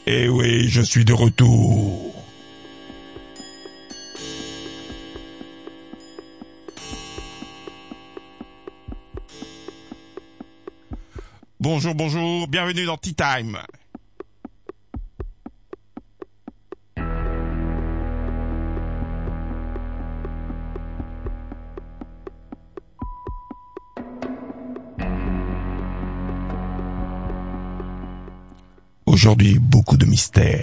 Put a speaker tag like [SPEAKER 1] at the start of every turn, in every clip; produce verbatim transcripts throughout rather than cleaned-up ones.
[SPEAKER 1] Eh oui, je suis de retour. Bonjour, bonjour, bienvenue dans Tea Time. Aujourd'hui, beaucoup de mystères.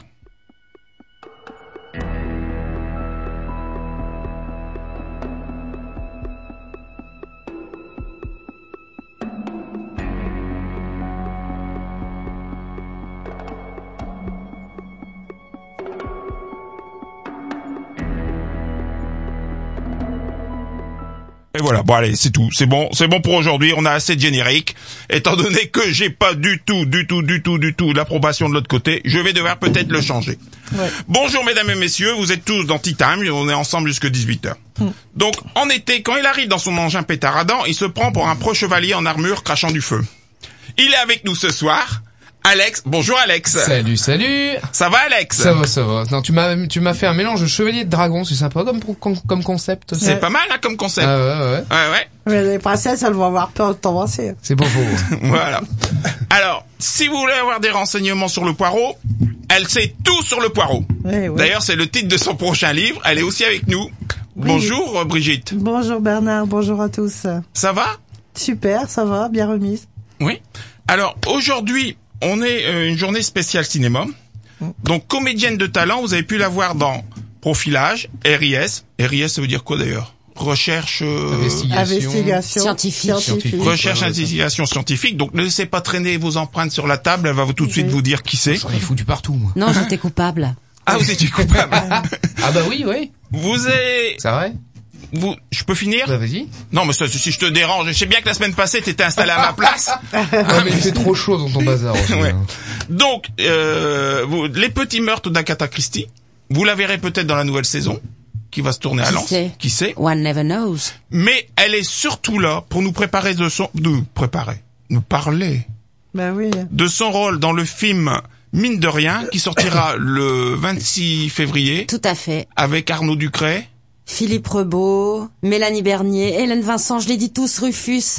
[SPEAKER 1] Et voilà, bon allez, c'est tout, c'est bon, c'est bon pour aujourd'hui, on a assez de générique. Étant donné que j'ai pas du tout, du tout, du tout, du tout l'approbation de l'autre côté, je vais devoir peut-être le changer. Ouais. Bonjour mesdames et messieurs, vous êtes tous dans Tea Time, on est ensemble jusqu'à dix-huit heures. Mm. Donc, en été, quand il arrive dans son engin pétaradant, il se prend pour un pro-chevalier en armure crachant du feu. Il est avec nous ce soir, Alex. Bonjour Alex.
[SPEAKER 2] Salut, salut.
[SPEAKER 1] Ça va Alex?
[SPEAKER 2] Ça va, ça va. Non, tu m'as, tu m'as fait un mélange de chevalier de dragon, c'est sympa comme, comme, comme concept.
[SPEAKER 1] C'est ouais. Pas mal, hein, comme concept.
[SPEAKER 2] Ah ouais, ouais.
[SPEAKER 1] Ouais, ouais.
[SPEAKER 3] Mais les princesses, elles vont avoir peur de t'embrasser.
[SPEAKER 2] C'est pas faux.
[SPEAKER 1] Voilà. Alors, si vous voulez avoir des renseignements sur le poireau, elle sait tout sur le poireau. Ouais, ouais. D'ailleurs, c'est le titre de son prochain livre. Elle est aussi avec nous. Oui. Bonjour Brigitte.
[SPEAKER 3] Bonjour Bernard, bonjour à tous.
[SPEAKER 1] Ça va?
[SPEAKER 3] Super, ça va, bien remise.
[SPEAKER 1] Oui. Alors, aujourd'hui, on est euh, une journée spéciale cinéma. Donc, comédienne de talent, vous avez pu la voir dans Profilage, R I S. R I S, ça veut dire quoi d'ailleurs? Recherche... Euh...
[SPEAKER 3] Investigation. Investigation.
[SPEAKER 4] Scientifique.
[SPEAKER 3] Scientifique.
[SPEAKER 1] Recherche, ouais, investigation scientifique. Donc, ne laissez pas traîner vos empreintes sur la table. Elle va tout de suite oui. vous dire qui c'est.
[SPEAKER 2] J'en ai foutu partout, moi.
[SPEAKER 4] Non, j'étais coupable.
[SPEAKER 1] Ah, vous étiez coupable.
[SPEAKER 2] Ah bah oui, oui.
[SPEAKER 1] Vous êtes...
[SPEAKER 2] C'est vrai?
[SPEAKER 1] Vous, je peux finir?
[SPEAKER 2] Bah, vas-y.
[SPEAKER 1] Non, mais ça, si je te dérange, je sais bien que la semaine passée, t'étais installé à ma place.
[SPEAKER 2] Non, mais il fait trop chaud dans ton bazar aussi.
[SPEAKER 1] Ouais.
[SPEAKER 2] Hein.
[SPEAKER 1] Donc, euh, vous, les petits meurtres d'Agatha Christie, vous la verrez peut-être dans la nouvelle saison, qui va se tourner à
[SPEAKER 4] Qui
[SPEAKER 1] Lens.
[SPEAKER 4] sait?
[SPEAKER 1] Qui sait?
[SPEAKER 4] One never knows.
[SPEAKER 1] Mais elle est surtout là pour nous préparer de son, nous préparer, nous parler.
[SPEAKER 3] Ben oui.
[SPEAKER 1] De son rôle dans le film Mine de rien, qui sortira le vingt-six février.
[SPEAKER 4] Tout à fait.
[SPEAKER 1] Avec Arnaud Ducret.
[SPEAKER 4] Philippe Rebaud, Mélanie Bernier, Hélène Vincent, je les dis tous, Rufus,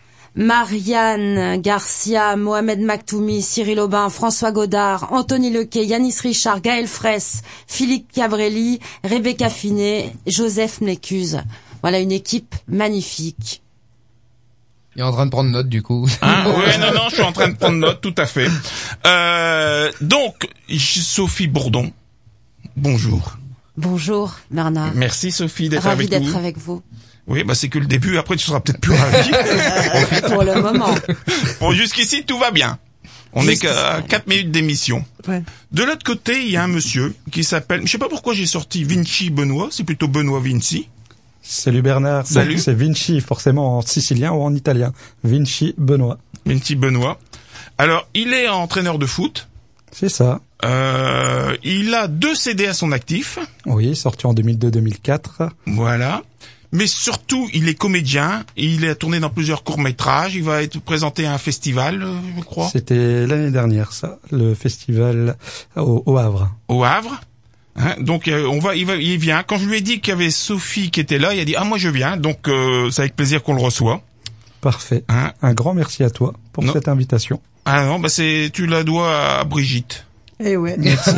[SPEAKER 4] Marianne Garcia, Mohamed Maktoumi, Cyril Aubin, François Godard, Anthony Lequet, Yanis Richard, Gaël Fraisse, Philippe Cabrelli, Rebecca Finet, Joseph Mlécuse. Voilà une équipe magnifique.
[SPEAKER 2] Il est en train de prendre note, du coup.
[SPEAKER 1] Hein, ouais, non, non, je suis en train de prendre note, tout à fait. Euh, donc, Sophie Bourdon, bonjour.
[SPEAKER 4] Bonjour, Bernard.
[SPEAKER 1] Merci Sophie d'être
[SPEAKER 4] Ravi
[SPEAKER 1] avec nous.
[SPEAKER 4] Ravi d'être avec vous.
[SPEAKER 1] Oui, bah c'est que le début, après tu seras peut-être plus ravi.
[SPEAKER 4] Pour le moment.
[SPEAKER 1] Bon, jusqu'ici, tout va bien. On est qu'à quatre minutes d'émission.
[SPEAKER 3] Ouais.
[SPEAKER 1] De l'autre côté, il y a un monsieur qui s'appelle, je sais pas pourquoi j'ai sorti Vinci Benoît, c'est plutôt Benoît Vinci.
[SPEAKER 5] Salut Bernard.
[SPEAKER 1] Salut.
[SPEAKER 5] Donc, c'est Vinci, forcément en sicilien ou en italien. Vinci Benoît.
[SPEAKER 1] Vinci Benoît. Alors, il est entraîneur de foot.
[SPEAKER 5] C'est ça.
[SPEAKER 1] Euh, il a deux C D à son actif.
[SPEAKER 5] Oui, sorti en deux mille deux deux mille quatre.
[SPEAKER 1] Voilà. Mais surtout, il est comédien. Il a tourné dans plusieurs courts-métrages. Il va être présenté à un festival, je crois.
[SPEAKER 5] C'était l'année dernière, ça. Le festival au, au Havre.
[SPEAKER 1] Au Havre. Hein, donc, euh, on va, il va, il vient. Quand je lui ai dit qu'il y avait Sophie qui était là, il a dit, ah, moi je viens. Donc, euh, c'est avec plaisir qu'on le reçoit.
[SPEAKER 5] Parfait.
[SPEAKER 1] Hein?
[SPEAKER 5] Un grand merci à toi pour
[SPEAKER 1] non.
[SPEAKER 5] cette invitation.
[SPEAKER 1] Ah non, bah c'est, tu la dois à Brigitte.
[SPEAKER 3] Eh ouais.
[SPEAKER 5] Merci.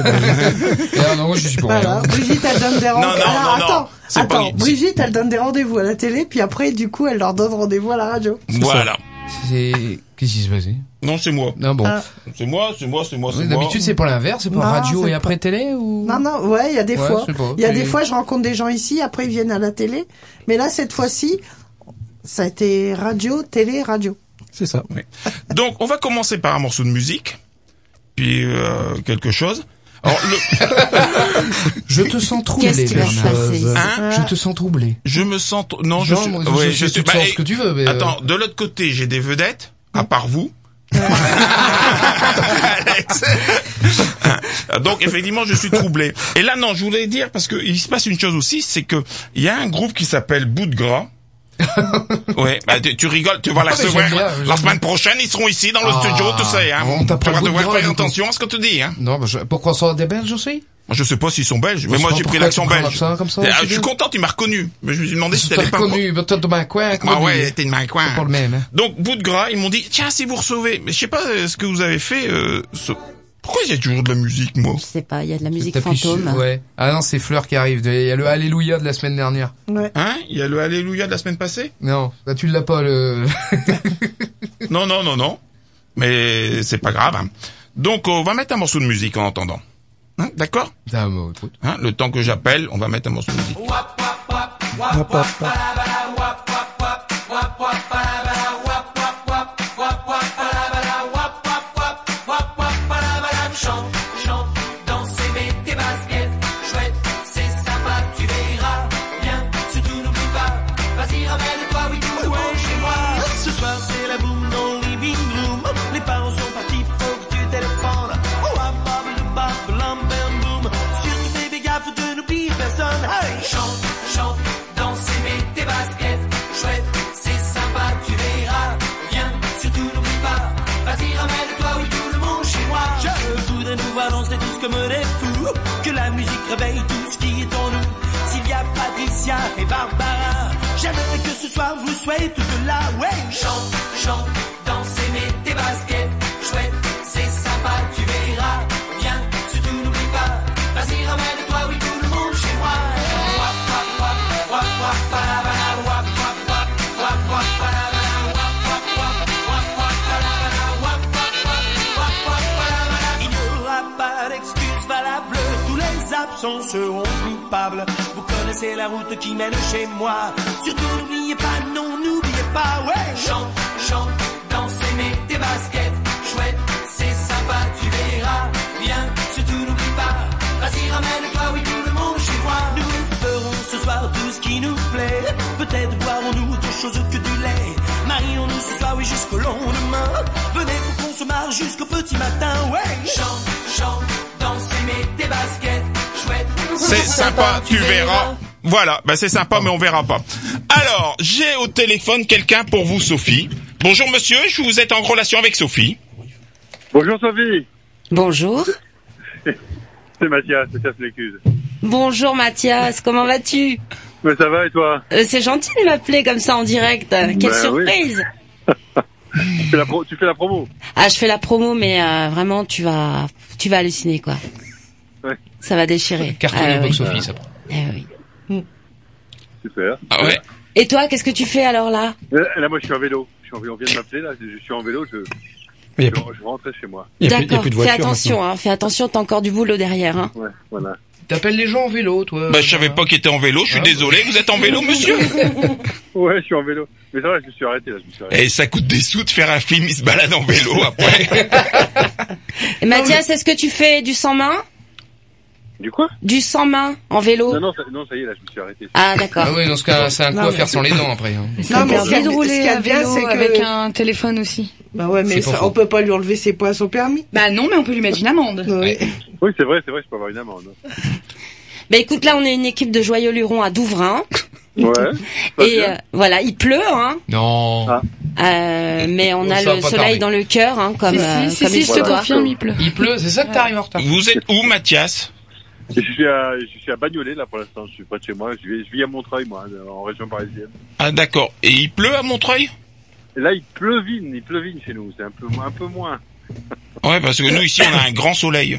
[SPEAKER 2] Ah non, moi je suis pour
[SPEAKER 3] voilà.
[SPEAKER 2] rien.
[SPEAKER 3] Brigitte, elle donne des rendez-vous.
[SPEAKER 1] Non, non,
[SPEAKER 3] Alors,
[SPEAKER 1] non,
[SPEAKER 3] attends,
[SPEAKER 1] non. C'est
[SPEAKER 3] attends.
[SPEAKER 1] pas...
[SPEAKER 3] Brigitte, elle donne des rendez-vous à la télé, puis après, du coup, elle leur donne rendez-vous à la radio.
[SPEAKER 1] Voilà.
[SPEAKER 2] C'est, qu'est-ce qui se passe?
[SPEAKER 1] Non, c'est moi.
[SPEAKER 2] Non, bon.
[SPEAKER 3] Ah.
[SPEAKER 1] C'est moi, c'est moi, c'est moi, c'est
[SPEAKER 2] Oui,
[SPEAKER 1] moi.
[SPEAKER 2] d'habitude, c'est pour l'inverse, c'est pour
[SPEAKER 3] Non,
[SPEAKER 2] radio
[SPEAKER 3] c'est
[SPEAKER 2] et
[SPEAKER 3] pas-
[SPEAKER 2] après télé ou?
[SPEAKER 3] Non, non, ouais, il y a des
[SPEAKER 2] Ouais,
[SPEAKER 3] fois.
[SPEAKER 2] je sais pas.
[SPEAKER 3] Il y a
[SPEAKER 2] C'est-
[SPEAKER 3] des fois, je rencontre des gens ici, après ils viennent à la télé. Mais là, cette fois-ci, ça a été radio, télé, radio.
[SPEAKER 5] C'est ça.
[SPEAKER 1] Oui. Donc, on va commencer par un morceau de musique, puis euh, quelque chose. Alors, le...
[SPEAKER 2] Je te sens troublé,
[SPEAKER 4] Qu'est-ce qui va se
[SPEAKER 2] Bernard.
[SPEAKER 4] passer ici?
[SPEAKER 1] Hein
[SPEAKER 2] Je te sens troublé.
[SPEAKER 1] Je me sens... t- Non, je
[SPEAKER 2] Non,
[SPEAKER 1] suis...
[SPEAKER 2] moi,
[SPEAKER 1] ouais,
[SPEAKER 2] je,
[SPEAKER 1] je
[SPEAKER 2] tu
[SPEAKER 1] suis...
[SPEAKER 2] te sens
[SPEAKER 1] bah,
[SPEAKER 2] ce que tu veux, mais... euh,
[SPEAKER 1] Attends, de l'autre côté, j'ai des vedettes, à part vous. Alex. Donc, effectivement, je suis troublé. Et là, non, je voulais dire, parce que il se passe une chose aussi, c'est que il y a un groupe qui s'appelle Bout de Gras, Ouais, bah tu, tu rigoles, tu vas la
[SPEAKER 2] Ah, mais
[SPEAKER 1] recevoir.
[SPEAKER 2] j'aime bien, j'aime
[SPEAKER 1] La semaine
[SPEAKER 2] bien.
[SPEAKER 1] prochaine, ils seront ici dans le
[SPEAKER 2] Ah,
[SPEAKER 1] studio, tu sais, hein.
[SPEAKER 2] on t'a
[SPEAKER 1] Tu
[SPEAKER 2] pas
[SPEAKER 1] vas
[SPEAKER 2] le goût de
[SPEAKER 1] devoir
[SPEAKER 2] dire,
[SPEAKER 1] faire
[SPEAKER 2] du coup.
[SPEAKER 1] attention à ce que tu dis, hein.
[SPEAKER 2] Non, bah, je... pourquoi ça des Belges aussi?
[SPEAKER 1] Moi, je sais pas s'ils sont belges, mais
[SPEAKER 2] Je
[SPEAKER 1] moi
[SPEAKER 2] sais
[SPEAKER 1] j'ai
[SPEAKER 2] pas
[SPEAKER 1] pris
[SPEAKER 2] pourquoi
[SPEAKER 1] l'accent
[SPEAKER 2] tu prends
[SPEAKER 1] belge.
[SPEAKER 2] l'accent comme ça,
[SPEAKER 1] Ah,
[SPEAKER 2] tu
[SPEAKER 1] je suis
[SPEAKER 2] dis.
[SPEAKER 1] content, tu m'as reconnu. Mais je me suis demandé si
[SPEAKER 2] T'as
[SPEAKER 1] t'allais pas me
[SPEAKER 2] reconnu, bah, t'as de ma coin,
[SPEAKER 1] Ah ouais, t'es de ma coin.
[SPEAKER 2] C'est pas le même, hein.
[SPEAKER 1] Donc, bout de gras, ils m'ont dit, tiens, si vous recevez, mais je sais pas euh, ce que vous avez fait, euh, ce- pourquoi il y a toujours de la musique, moi?
[SPEAKER 4] Je sais pas, il y a de la musique
[SPEAKER 2] T'appuies
[SPEAKER 4] fantôme.
[SPEAKER 2] sur- Ouais. Ah non, c'est Fleur qui arrive. Il y a le Alléluia de la semaine dernière.
[SPEAKER 3] Ouais.
[SPEAKER 1] Hein? Il y a le Alléluia de la semaine passée?
[SPEAKER 2] Non, là tu l'as pas, le...
[SPEAKER 1] Non, non, non, non. Mais c'est pas grave, hein. Donc, on va mettre un morceau de musique en attendant. Hein, d'accord?
[SPEAKER 2] Ah, bah, écoute.
[SPEAKER 1] Hein, le temps que j'appelle, on va mettre un morceau de musique.
[SPEAKER 5] Hop, hop, hop.
[SPEAKER 6] Chante, chante, danser, mets tes baskets. Chouette, c'est sympa, tu verras. Bien, surtout n'oublie pas. Vas-y, ramène-toi, oui, tout le monde chez moi.
[SPEAKER 7] Ce soir c'est la boum dans le living room. Les parents sont partis, faut que tu téléphones. Oh, ah, bable, bable, lam, bam, boum. Surtout bébé gaffe de n'oublier personne. Hey!
[SPEAKER 6] Chante, chante, danser, mets tes baskets. Chouette, c'est sympa, tu verras. Bien, surtout n'oublie pas. Vas-y, ramène-toi, oui, tout le monde chez moi.
[SPEAKER 7] Je voudrais nous balancer tous comme des fous. Que la musique réveille tout ce qui est en nous. Sylvia, Patricia et Barbara. J'aimerais que ce soir vous soyez toutes là, ouais.
[SPEAKER 6] Chante, chante, danser, mets tes baskets. Chouette, c'est sympa, tu verras. Bien, surtout n'oublie pas. Vas-y, ramène-toi, oui, tout le monde chez moi. Wap, wap, wap, wap, wap, palabala, wap, wap, wap, wap, wap, palabala, wap, wap, wap, wap, wap, palabala, wap, wap, wap, wap, wap, palabala.
[SPEAKER 7] Il n'y aura pas d'excuse valable. Tous les absents seront coupables. Vous connaissez la route qui mène chez moi. Surtout n'oubliez pas, non, n'oubliez pas, ouais.
[SPEAKER 6] Chante, chante, danser, mets tes baskets. Chouette, c'est sympa, tu verras. Bien, surtout n'oublie pas. Vas-y, ramène-toi, oui, tout le monde chez moi.
[SPEAKER 7] Nous ferons ce soir tout ce qui nous plaît. Peut-être boirons-nous autre chose que du lait. Marions-nous ce soir, oui, jusqu'au lendemain. Venez, faut qu'on se marre jusqu'au petit matin, ouais.
[SPEAKER 6] Chante, chante, danser, mets tes baskets. Chouette,
[SPEAKER 1] C'est sympa, tu verras. Voilà, bah c'est sympa, mais on verra pas. Alors, j'ai au téléphone quelqu'un pour vous, Sophie. Bonjour monsieur, je vous êtes en relation avec Sophie.
[SPEAKER 8] Bonjour Sophie,
[SPEAKER 4] Bonjour.
[SPEAKER 8] c'est Mathias, c'est Mathias Lécuse.
[SPEAKER 4] Bonjour Mathias, comment vas-tu?
[SPEAKER 8] Mais ça va et toi?
[SPEAKER 4] Euh, C'est gentil de m'appeler comme ça en direct. Quelle
[SPEAKER 8] Ben
[SPEAKER 4] surprise.
[SPEAKER 8] tu, fais la pro- tu fais la promo?
[SPEAKER 4] Ah, je fais la promo, mais euh, vraiment, tu vas, tu vas halluciner, quoi.
[SPEAKER 8] Ouais.
[SPEAKER 4] Ça va déchirer.
[SPEAKER 2] Cartonné
[SPEAKER 4] Ah,
[SPEAKER 2] au
[SPEAKER 4] oui.
[SPEAKER 2] box-office, après.
[SPEAKER 4] Eh oui.
[SPEAKER 8] Super.
[SPEAKER 1] Ah ouais?
[SPEAKER 4] Et toi, qu'est-ce que tu fais alors là?
[SPEAKER 8] Euh, Là moi je suis en vélo, je suis en vélo, on vient de m'appeler là, je suis en vélo, je,
[SPEAKER 5] Il y a
[SPEAKER 8] je,
[SPEAKER 5] plus,
[SPEAKER 8] je rentrais chez moi.
[SPEAKER 5] il y a plus- il y a
[SPEAKER 4] D'accord,
[SPEAKER 5] plus de
[SPEAKER 4] fais
[SPEAKER 5] voiture
[SPEAKER 4] attention, hein, fais attention, t'as encore du boulot derrière. Hein.
[SPEAKER 8] Ouais, voilà.
[SPEAKER 2] T'appelles les gens en vélo, toi.
[SPEAKER 1] Bah je savais pas qu'il était en vélo, je suis
[SPEAKER 2] Ah,
[SPEAKER 1] désolé, vous êtes en vélo monsieur?
[SPEAKER 8] Ouais, je suis en vélo. Mais ça va, je me suis arrêté là, je me suis arrêté.
[SPEAKER 1] Et ça coûte des sous de faire un film, il se balade en vélo après.
[SPEAKER 4] Et Mathias, est-ce que tu fais du sans main?
[SPEAKER 8] Du quoi?
[SPEAKER 4] Du sans main en vélo?
[SPEAKER 8] Non, non, ça, non, ça y est, là, je me suis arrêté.
[SPEAKER 4] Ah d'accord.
[SPEAKER 2] Ah oui, dans ce cas, c'est un coup
[SPEAKER 3] Non,
[SPEAKER 2] à
[SPEAKER 3] mais-
[SPEAKER 2] faire sans les dents après. Hein.
[SPEAKER 3] Non, mais
[SPEAKER 9] C'est
[SPEAKER 3] ce qu'il y a-
[SPEAKER 9] interdit de
[SPEAKER 3] ce
[SPEAKER 9] rouler
[SPEAKER 3] qu'il y a
[SPEAKER 9] à
[SPEAKER 3] de bien,
[SPEAKER 9] vélo
[SPEAKER 3] c'est que-
[SPEAKER 9] avec un téléphone aussi.
[SPEAKER 3] Bah ouais, mais
[SPEAKER 2] C'est pas
[SPEAKER 3] ça,
[SPEAKER 2] faux.
[SPEAKER 3] on peut pas lui enlever ses points à son permis.
[SPEAKER 9] Bah non, mais on peut lui mettre une amende.
[SPEAKER 3] Oui.
[SPEAKER 8] Oui, c'est vrai, c'est vrai, je peux avoir une amende.
[SPEAKER 4] Bah écoute, là on est une équipe de joyeux lurons à Douvrin.
[SPEAKER 8] Ouais. pas
[SPEAKER 4] Et
[SPEAKER 8] bien.
[SPEAKER 4] euh, voilà, il pleut, hein.
[SPEAKER 2] Non.
[SPEAKER 8] Ah.
[SPEAKER 4] Euh, mais on
[SPEAKER 2] Bon,
[SPEAKER 4] a
[SPEAKER 2] ça va
[SPEAKER 4] le
[SPEAKER 2] pas
[SPEAKER 4] soleil
[SPEAKER 2] tarder.
[SPEAKER 4] dans le cœur, hein, comme,
[SPEAKER 9] si,
[SPEAKER 4] euh,
[SPEAKER 9] si,
[SPEAKER 4] comme
[SPEAKER 9] si,
[SPEAKER 4] il
[SPEAKER 9] je
[SPEAKER 4] se
[SPEAKER 9] te
[SPEAKER 4] doit.
[SPEAKER 9] confirme, il pleut.
[SPEAKER 2] Il pleut, c'est ça que t'arrives en retard.
[SPEAKER 1] Vous êtes où Mathias?
[SPEAKER 8] Je suis à, je suis à Bagnolet, là, pour l'instant, je suis près de chez moi, je vis, je vis à Montreuil, moi, en région parisienne.
[SPEAKER 1] Ah d'accord, et il pleut à Montreuil?
[SPEAKER 8] Et là, il pleuvine, il pleuvine chez nous, c'est un peu, un peu moins.
[SPEAKER 1] Ouais, parce que nous ici on a un grand soleil.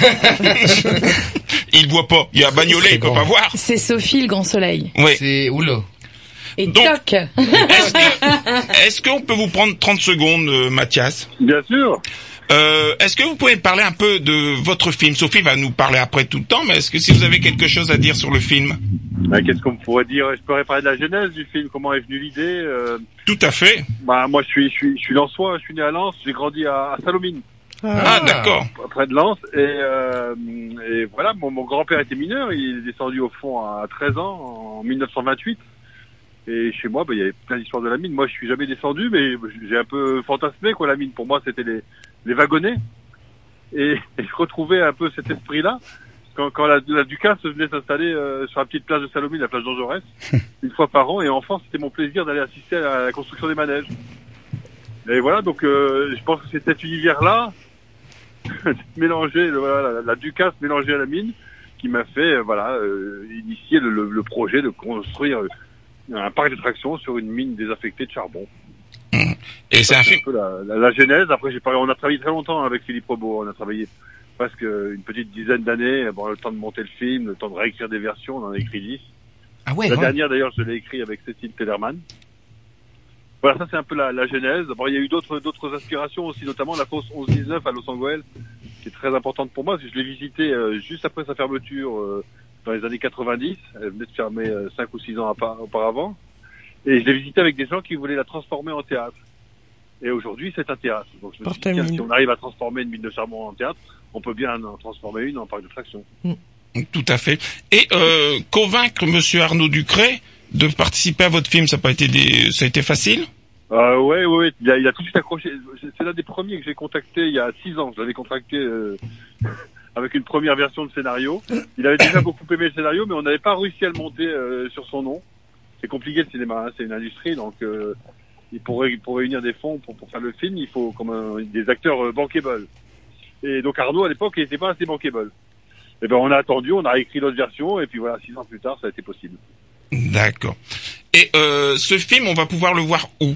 [SPEAKER 1] Il voit pas, il y a Bagnolet,
[SPEAKER 2] C'est
[SPEAKER 1] il peut
[SPEAKER 2] grand.
[SPEAKER 1] pas voir.
[SPEAKER 9] C'est Sophie, le grand soleil.
[SPEAKER 1] Ouais.
[SPEAKER 2] C'est, oula.
[SPEAKER 9] Et
[SPEAKER 1] Donc-
[SPEAKER 9] toc.
[SPEAKER 1] Est-ce que, est-ce qu'on peut vous prendre trente secondes, euh, Mathias?
[SPEAKER 8] Bien sûr.
[SPEAKER 1] Euh, est-ce que vous pouvez me parler un peu de votre film? Sophie va nous parler après tout le temps, mais est-ce que si vous avez quelque chose à dire sur le film?
[SPEAKER 8] Bah, qu'est-ce qu'on pourrait dire? Je pourrais parler de la genèse du film, comment est venue l'idée. Euh,
[SPEAKER 1] Tout à fait.
[SPEAKER 8] bah, moi, je suis, je suis, je suis Lensois, je suis né à Lens, j'ai grandi à, à Salomine,
[SPEAKER 1] Ah, d'accord.
[SPEAKER 8] près de Lens, et, euh, et voilà, mon, mon grand-père était mineur, il est descendu au fond à treize ans, en mille neuf cent vingt-huit. Et chez moi, bah, il y avait plein d'histoires de la mine. Moi, je suis jamais descendu, mais j'ai un peu fantasmé, quoi, la mine. Pour moi, c'était les, les wagonnets. Et, et je retrouvais un peu cet esprit-là. quand, quand la, la Ducasse venait s'installer euh, sur la petite plage de Salomé, la plage Jean Jaurès, une fois par an, et enfant, c'était mon plaisir d'aller assister à la construction des manèges. Et voilà, donc euh, je pense que c'est cet univers-là, mélangé, le, voilà, la, la Ducasse mélangée à la mine, qui m'a fait, euh, voilà, euh, initier le, le, le projet de construire un parc d'attractions sur une mine désaffectée de charbon.
[SPEAKER 1] Mmh. Et c'est un film.
[SPEAKER 8] Un peu la, la, la genèse. Après, j'ai parlé, on a travaillé très longtemps avec Philippe Rebaud. On a travaillé presque une petite dizaine d'années. Bon, le temps de monter le film, le temps de réécrire des versions. On en a écrit dix.
[SPEAKER 2] Ah ouais.
[SPEAKER 8] La
[SPEAKER 2] ouais.
[SPEAKER 8] dernière, d'ailleurs, je l'ai écrit avec Cécile Tellerman. Voilà, ça c'est un peu la, la genèse. Bon, il y a eu d'autres d'autres aspirations aussi, notamment la fosse onze dix-neuf à Los Angeles, qui est très importante pour moi, parce que je l'ai visitée euh, juste après sa fermeture euh, dans les années quatre-vingt-dix. Elle venait de fermer euh, cinq ou six ans auparavant. Et je l'ai visitée avec des gens qui voulaient la transformer en théâtre. Et aujourd'hui, c'est un théâtre. Donc je me suis dit, tiens, si on arrive à transformer une mine de charbon en théâtre, on peut bien en transformer une en parc d'attraction.
[SPEAKER 1] Tout à fait. Et euh, convaincre Monsieur Arnaud Ducret de participer à votre film, ça a pas été des... ça a été facile?
[SPEAKER 8] Euh, ouais, ouais, ouais. Il a, il a tout de suite accroché. C'est l'un des premiers que j'ai contacté il y a six ans. Je l'avais contacté euh, avec une première version de scénario. Il avait déjà beaucoup aimé le scénario, mais on n'avait pas réussi à le monter euh, sur son nom. C'est compliqué le cinéma, hein, c'est une industrie, donc euh, il pour, pour réunir des fonds pour, pour faire le film, il faut comme un, des acteurs euh, bankable. Et donc Arnaud à l'époque, il n'était pas assez bankable. Et ben on a attendu, on a écrit l'autre version, et puis voilà, six ans plus tard, ça a été possible.
[SPEAKER 1] D'accord. Et euh, ce film, on va pouvoir le voir où?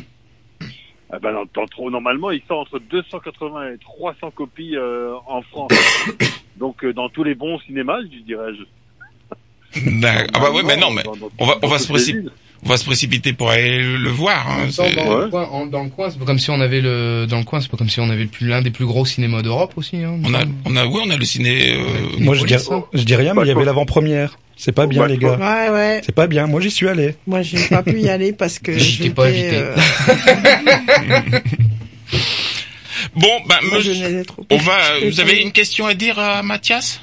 [SPEAKER 8] Ah ben, dans, dans, trop, normalement, il sort entre deux cent quatre-vingts et trois cents copies euh, en France. Donc euh, dans tous les bons cinémas, je dirais-je.
[SPEAKER 1] D'accord. Ah bah ouais, mais non, mais
[SPEAKER 8] dans, dans,
[SPEAKER 1] on va on va
[SPEAKER 8] dans
[SPEAKER 1] se précipiter. On va se précipiter pour aller le, le voir. Hein,
[SPEAKER 2] Dans,
[SPEAKER 1] c'est...
[SPEAKER 2] dans,
[SPEAKER 8] Ouais.
[SPEAKER 2] le coin, en- dans le coin, c'est pas comme si on avait le dans le coin, c'est pas comme si on avait le plus l'un des plus gros cinémas d'Europe aussi. Hein,
[SPEAKER 1] On a on a oui, on a le ciné. Euh...
[SPEAKER 5] Moi, je dis,
[SPEAKER 2] police, hein.
[SPEAKER 5] je dis rien, mais il y avait l'avant-première. C'est pas bien,
[SPEAKER 8] Bah,
[SPEAKER 5] les
[SPEAKER 8] je
[SPEAKER 5] gars.
[SPEAKER 3] Ouais, ouais.
[SPEAKER 5] C'est pas bien. Moi, j'y suis allé.
[SPEAKER 3] Moi, j'ai pas pu y aller parce que
[SPEAKER 2] J'étais pas invité.
[SPEAKER 3] euh,
[SPEAKER 1] Bon, ben
[SPEAKER 3] moi, je
[SPEAKER 1] monsieur,
[SPEAKER 3] n'allais trop.
[SPEAKER 1] on va. Vous avez une question à dire à Mathias?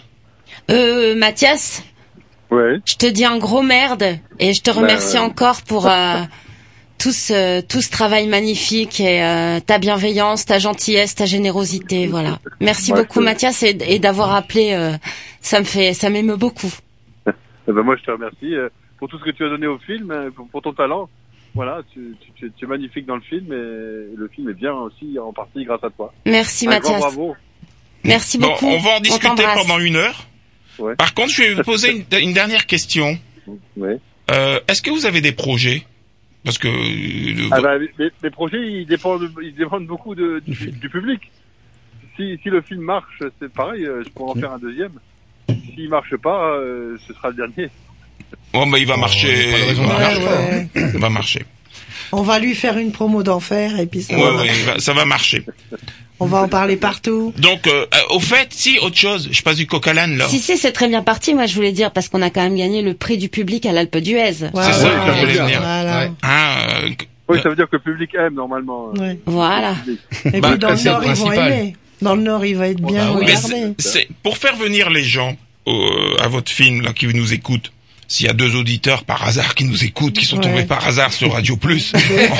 [SPEAKER 4] Euh, Mathias,
[SPEAKER 8] Ouais.
[SPEAKER 4] je te dis un gros merde et je te remercie
[SPEAKER 8] ouais.
[SPEAKER 4] encore pour euh, tout ce tout ce travail magnifique et euh, ta bienveillance, ta gentillesse, ta générosité, voilà. Merci
[SPEAKER 8] Ouais,
[SPEAKER 4] beaucoup
[SPEAKER 8] c'est-
[SPEAKER 4] Mathias et, et d'avoir appelé, euh, ça me fait ça m'émeut beaucoup.
[SPEAKER 8] Eh ben moi, je te remercie euh, pour tout ce que tu as donné au film, euh, pour, pour ton talent. Voilà, tu, tu, tu, tu es magnifique dans le film, et le film est bien aussi en partie grâce à toi.
[SPEAKER 4] Merci
[SPEAKER 8] Un grand
[SPEAKER 4] Mathias.
[SPEAKER 8] bravo.
[SPEAKER 4] Merci
[SPEAKER 1] Bon,
[SPEAKER 4] beaucoup.
[SPEAKER 1] on va en discuter
[SPEAKER 4] t'embrasse.
[SPEAKER 1] pendant une heure.
[SPEAKER 8] Ouais.
[SPEAKER 1] Par contre, je vais vous poser une, une dernière question.
[SPEAKER 8] Ouais.
[SPEAKER 1] Euh, est-ce que vous avez des projets? Parce que euh,
[SPEAKER 8] Ah bah, les, les projets, ils dépendent, ils dépendent beaucoup de, du, du public. Si, si le film marche, c'est pareil, euh, je pourrais en faire un deuxième. S'il marche pas, euh, ce sera le dernier.
[SPEAKER 1] bon, bah, il va marcher.
[SPEAKER 2] y a pas de raison
[SPEAKER 1] Il
[SPEAKER 2] de
[SPEAKER 1] va
[SPEAKER 2] marcher.
[SPEAKER 1] marcher.
[SPEAKER 3] Ouais, ouais.
[SPEAKER 1] Il va marcher.
[SPEAKER 3] On va lui faire une promo d'enfer et puis ça
[SPEAKER 1] Ouais,
[SPEAKER 3] va.
[SPEAKER 1] ouais, il va- ça va marcher.
[SPEAKER 3] On va en parler partout.
[SPEAKER 1] Donc, euh, euh, au fait, si autre chose, je passe du coq à l'âne là.
[SPEAKER 4] Si si, c'est très bien parti. Moi, je voulais dire parce qu'on a quand même gagné le prix du public à l'Alpe d'Huez.
[SPEAKER 3] Ouais,
[SPEAKER 1] C'est ça
[SPEAKER 3] ouais,
[SPEAKER 1] que je voulais
[SPEAKER 3] ouais.
[SPEAKER 1] venir.
[SPEAKER 3] Voilà.
[SPEAKER 2] Ouais.
[SPEAKER 1] Hein, euh,
[SPEAKER 8] Oui, ça veut dire que le public aime normalement. euh,
[SPEAKER 3] Ouais.
[SPEAKER 4] Voilà.
[SPEAKER 8] le public.
[SPEAKER 3] Et
[SPEAKER 1] Bah,
[SPEAKER 3] puis dans le
[SPEAKER 2] c'est le
[SPEAKER 3] Nord, ils vont
[SPEAKER 2] principal.
[SPEAKER 3] aimer. Dans le Nord, il va être bien
[SPEAKER 2] bah oui.
[SPEAKER 1] mais
[SPEAKER 3] regardé.
[SPEAKER 1] c'est, c'est- pour faire venir les gens euh, à votre film là qui nous écoutent. S'il y a deux auditeurs par hasard qui nous écoutent, qui sont
[SPEAKER 3] Ouais.
[SPEAKER 1] tombés par hasard sur Radio Plus.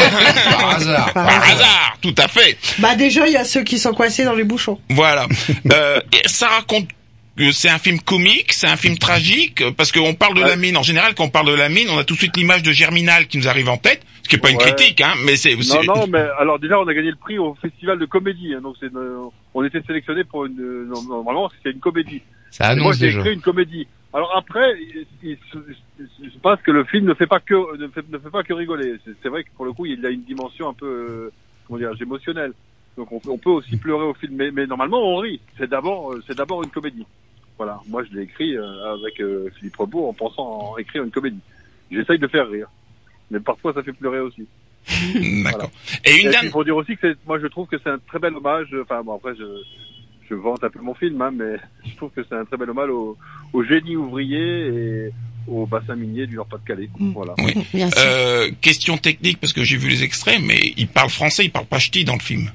[SPEAKER 2] Par hasard.
[SPEAKER 3] Par
[SPEAKER 1] Par
[SPEAKER 3] hasard.
[SPEAKER 1] hasard, tout à fait.
[SPEAKER 3] Bah déjà, il y a ceux qui sont coincés dans les bouchons.
[SPEAKER 1] Voilà. Euh, et ça raconte que c'est un film comique, c'est un film tragique, parce qu'on parle de
[SPEAKER 8] Ouais.
[SPEAKER 1] la mine. En général, quand on parle de la mine, on a tout de suite l'image de Germinal qui nous arrive en tête, ce qui est pas une
[SPEAKER 8] Ouais.
[SPEAKER 1] critique, hein, mais c'est...
[SPEAKER 8] Non,
[SPEAKER 1] c'est-
[SPEAKER 8] non, mais alors déjà, on a gagné le prix au festival de comédie. Hein, donc, c'est une- on était sélectionné pour une. non, Normalement, c'est une comédie.
[SPEAKER 2] Ça
[SPEAKER 8] Et moi,
[SPEAKER 2] annonce
[SPEAKER 8] j'ai
[SPEAKER 2] déjà.
[SPEAKER 8] écrit une comédie. Alors après, il, il, il- il se passe que le film ne fait pas que ne fait, ne fait pas que rigoler. C'est, c'est vrai que pour le coup, il a une dimension un peu euh, comment dire, émotionnelle. Donc on, peut- on peut aussi pleurer au film, mais, mais normalement on rit. C'est d'abord euh, c'est d'abord une comédie. Voilà. Moi, je l'ai écrit euh, avec euh, Philippe Rebaud en pensant en écrire une comédie. J'essaye de faire rire, mais parfois ça fait pleurer aussi.
[SPEAKER 1] D'accord. Et une
[SPEAKER 8] Et
[SPEAKER 1] dernière...
[SPEAKER 8] il faut dire aussi que c'est, moi je trouve que c'est un très bel hommage. Enfin bon, après je je vante un peu mon film, hein, mais je trouve que c'est un très bel hommage au, au génie ouvrier et au bassin minier du Nord-Pas-de-Calais. Voilà.
[SPEAKER 1] Oui.
[SPEAKER 4] Bien sûr.
[SPEAKER 1] Euh, question technique, parce que j'ai vu les extraits, mais il parle français, il parle pas ch'ti dans le film.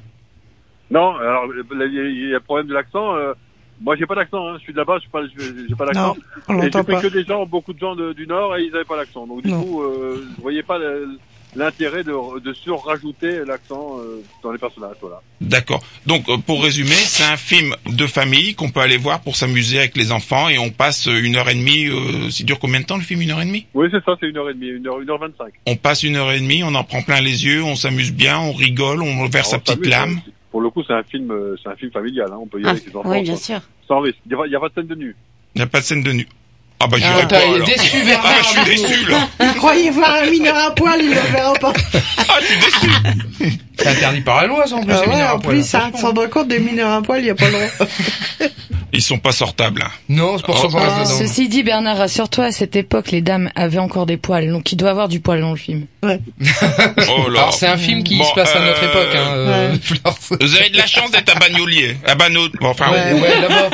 [SPEAKER 8] Non, alors là, il y a- il y a le problème de l'accent. Euh, moi j'ai pas d'accent, hein, je suis de là-bas, je suis pas, je- j'ai pas d'accent.
[SPEAKER 3] Non, on
[SPEAKER 8] Et j'ai
[SPEAKER 3] l'entend
[SPEAKER 8] fait
[SPEAKER 3] pas.
[SPEAKER 8] que des gens, beaucoup de gens de- du Nord et ils avaient pas l'accent. Donc du
[SPEAKER 3] Non.
[SPEAKER 8] coup, euh, je voyais pas le- l'intérêt de, de surrajouter l'accent euh, dans les personnages, voilà.
[SPEAKER 1] D'accord. Donc, euh, pour résumer, c'est un film de famille qu'on peut aller voir pour s'amuser avec les enfants et on passe une heure et demie. Euh, ça dure combien de temps le film? Une heure et demie?
[SPEAKER 8] Oui, c'est ça, c'est une heure et demie, une heure, une heure vingt-cinq.
[SPEAKER 1] On passe une heure et demie, on en prend plein les yeux, on s'amuse bien, on rigole, on verse sa
[SPEAKER 8] Alors,
[SPEAKER 1] petite
[SPEAKER 8] s'amuse,
[SPEAKER 1] lame.
[SPEAKER 8] hein. Pour le coup, c'est un film, euh, c'est un film familial, hein. On peut y aller
[SPEAKER 4] Ah,
[SPEAKER 8] avec les enfants.
[SPEAKER 4] oui, bien
[SPEAKER 8] sans,
[SPEAKER 4] sûr.
[SPEAKER 8] sans risque. Il y a, il y a pas de scène de nu.
[SPEAKER 1] Il n'y a pas de scène de nu. Ah bah j'irai
[SPEAKER 2] Ah,
[SPEAKER 1] pas
[SPEAKER 2] t'as- il est
[SPEAKER 1] alors.
[SPEAKER 2] déçu,
[SPEAKER 1] Ah
[SPEAKER 2] Bernard.
[SPEAKER 1] bah, je suis déçu là.
[SPEAKER 3] Vous croyez voir un mineur à poil, il le verra pas.
[SPEAKER 1] Ah je suis déçu.
[SPEAKER 2] C'est interdit par la loi, ça, en plus.
[SPEAKER 3] Ah
[SPEAKER 2] les
[SPEAKER 3] ouais,
[SPEAKER 2] mineurs à
[SPEAKER 3] en
[SPEAKER 2] poil,
[SPEAKER 3] plus, ça,
[SPEAKER 2] attention.
[SPEAKER 3] sans rendre compte des mineurs à poil, il y a pas le droit.
[SPEAKER 1] Ils sont pas sortables. Hein.
[SPEAKER 2] Non, c'est pour ça qu'on
[SPEAKER 1] Oh.
[SPEAKER 2] reste dedans.
[SPEAKER 9] Ceci dit, Bernard, rassure-toi, à cette époque, les dames avaient encore des poils, donc il doit avoir du poil dans le film.
[SPEAKER 1] Oh là.
[SPEAKER 2] Alors, c'est un film qui
[SPEAKER 1] Bon,
[SPEAKER 2] se passe à notre
[SPEAKER 1] euh,
[SPEAKER 2] époque, hein. euh,
[SPEAKER 3] ouais.
[SPEAKER 2] Flore.
[SPEAKER 1] Vous avez de la chance d'être à Bagnolier, à Bagnol. Bon, enfin,
[SPEAKER 2] Ouais, ouais, là-bas.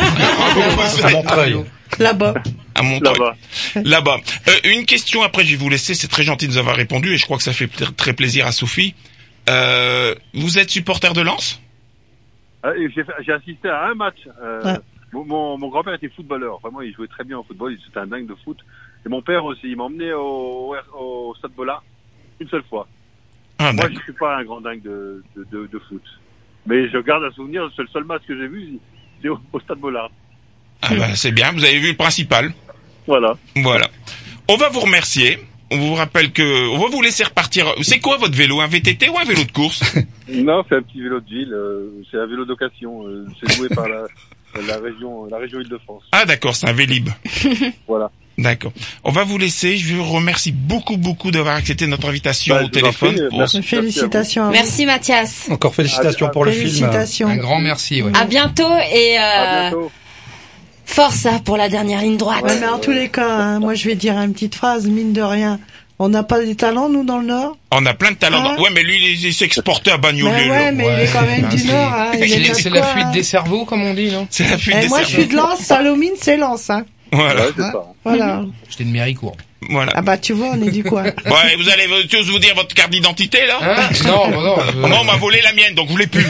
[SPEAKER 5] À Montreuil.
[SPEAKER 3] Là-bas.
[SPEAKER 1] à Montreuil.
[SPEAKER 8] Là-bas.
[SPEAKER 1] Là-bas. Euh, une question après, je vais vous laisser. C'est très gentil de nous avoir répondu et je crois que ça fait pl- très plaisir à Sophie. Euh, vous êtes supporter de Lens?
[SPEAKER 8] Ah, et J'ai, fait- j'ai assisté à un match. Euh,
[SPEAKER 3] Ouais.
[SPEAKER 8] mon, mon, mon grand-père était footballeur. Vraiment, il jouait très bien au football. C'était un dingue de foot. Et mon père aussi. Il m'a emmené au, au Stade Bollard une seule fois.
[SPEAKER 1] Ah,
[SPEAKER 8] Moi,
[SPEAKER 1] d'accord.
[SPEAKER 8] je suis pas un grand dingue de, de, de, de foot. Mais je garde un souvenir. C'est le seul match que j'ai vu. C'est au, au Stade Bollard.
[SPEAKER 1] Ah bah, c'est bien. Vous avez vu le principal.
[SPEAKER 8] Voilà.
[SPEAKER 1] Voilà. On va vous remercier. On vous rappelle que on va vous laisser repartir. C'est quoi votre vélo? Un V T T ou un vélo de course?
[SPEAKER 8] Non, c'est un petit vélo de ville. euh, c'est un vélo d'occasion. euh, c'est loué par la, la région, la région Île-de-France.
[SPEAKER 1] Ah d'accord, c'est un Vélib.
[SPEAKER 8] Voilà.
[SPEAKER 1] D'accord. On va vous laisser. Je vous remercie beaucoup, beaucoup d'avoir accepté notre invitation
[SPEAKER 8] Bah,
[SPEAKER 1] au
[SPEAKER 8] je vous en
[SPEAKER 1] téléphone.
[SPEAKER 8] prie,
[SPEAKER 1] pour-
[SPEAKER 8] merci.
[SPEAKER 3] Félicitations à vous.
[SPEAKER 4] Merci Mathias.
[SPEAKER 5] Encore félicitations
[SPEAKER 8] Ah,
[SPEAKER 5] pour le film.
[SPEAKER 3] Félicitations.
[SPEAKER 2] Un grand merci, ouais.
[SPEAKER 4] À bientôt et
[SPEAKER 8] À
[SPEAKER 4] euh,
[SPEAKER 8] bientôt.
[SPEAKER 4] force hein, pour la dernière ligne droite.
[SPEAKER 3] Ouais, mais en tous les cas, hein, moi je vais dire une petite phrase, mine de rien. On n'a pas des talents, nous, dans le Nord?
[SPEAKER 1] On a plein de talents.
[SPEAKER 3] Ah.
[SPEAKER 1] Ouais, mais lui, il, il s'est exporté à Bagnolier.
[SPEAKER 3] Mais
[SPEAKER 1] là.
[SPEAKER 3] ouais, mais il est quand même
[SPEAKER 2] Ben,
[SPEAKER 3] du
[SPEAKER 2] c'est-
[SPEAKER 3] Nord, hein. Il est
[SPEAKER 2] C'est
[SPEAKER 3] de
[SPEAKER 2] c'est
[SPEAKER 3] quoi,
[SPEAKER 2] la fuite
[SPEAKER 3] hein.
[SPEAKER 2] des cerveaux, comme on dit, non?
[SPEAKER 1] C'est la fuite
[SPEAKER 3] Eh,
[SPEAKER 1] des
[SPEAKER 3] moi, je
[SPEAKER 1] cerveaux.
[SPEAKER 3] suis de Lens, Salomine, c'est Lens, hein.
[SPEAKER 1] Voilà.
[SPEAKER 8] Ouais, c'est ça.
[SPEAKER 3] Voilà.
[SPEAKER 2] J'étais de Méricourt.
[SPEAKER 1] Voilà.
[SPEAKER 3] Ah bah, tu vois, on est du coin.
[SPEAKER 1] Ouais, vous allez tous vous dire votre carte d'identité, là?
[SPEAKER 2] Hein? Non, bah non. je-
[SPEAKER 1] Moi, on m'a volé la mienne, donc vous l'avez plus.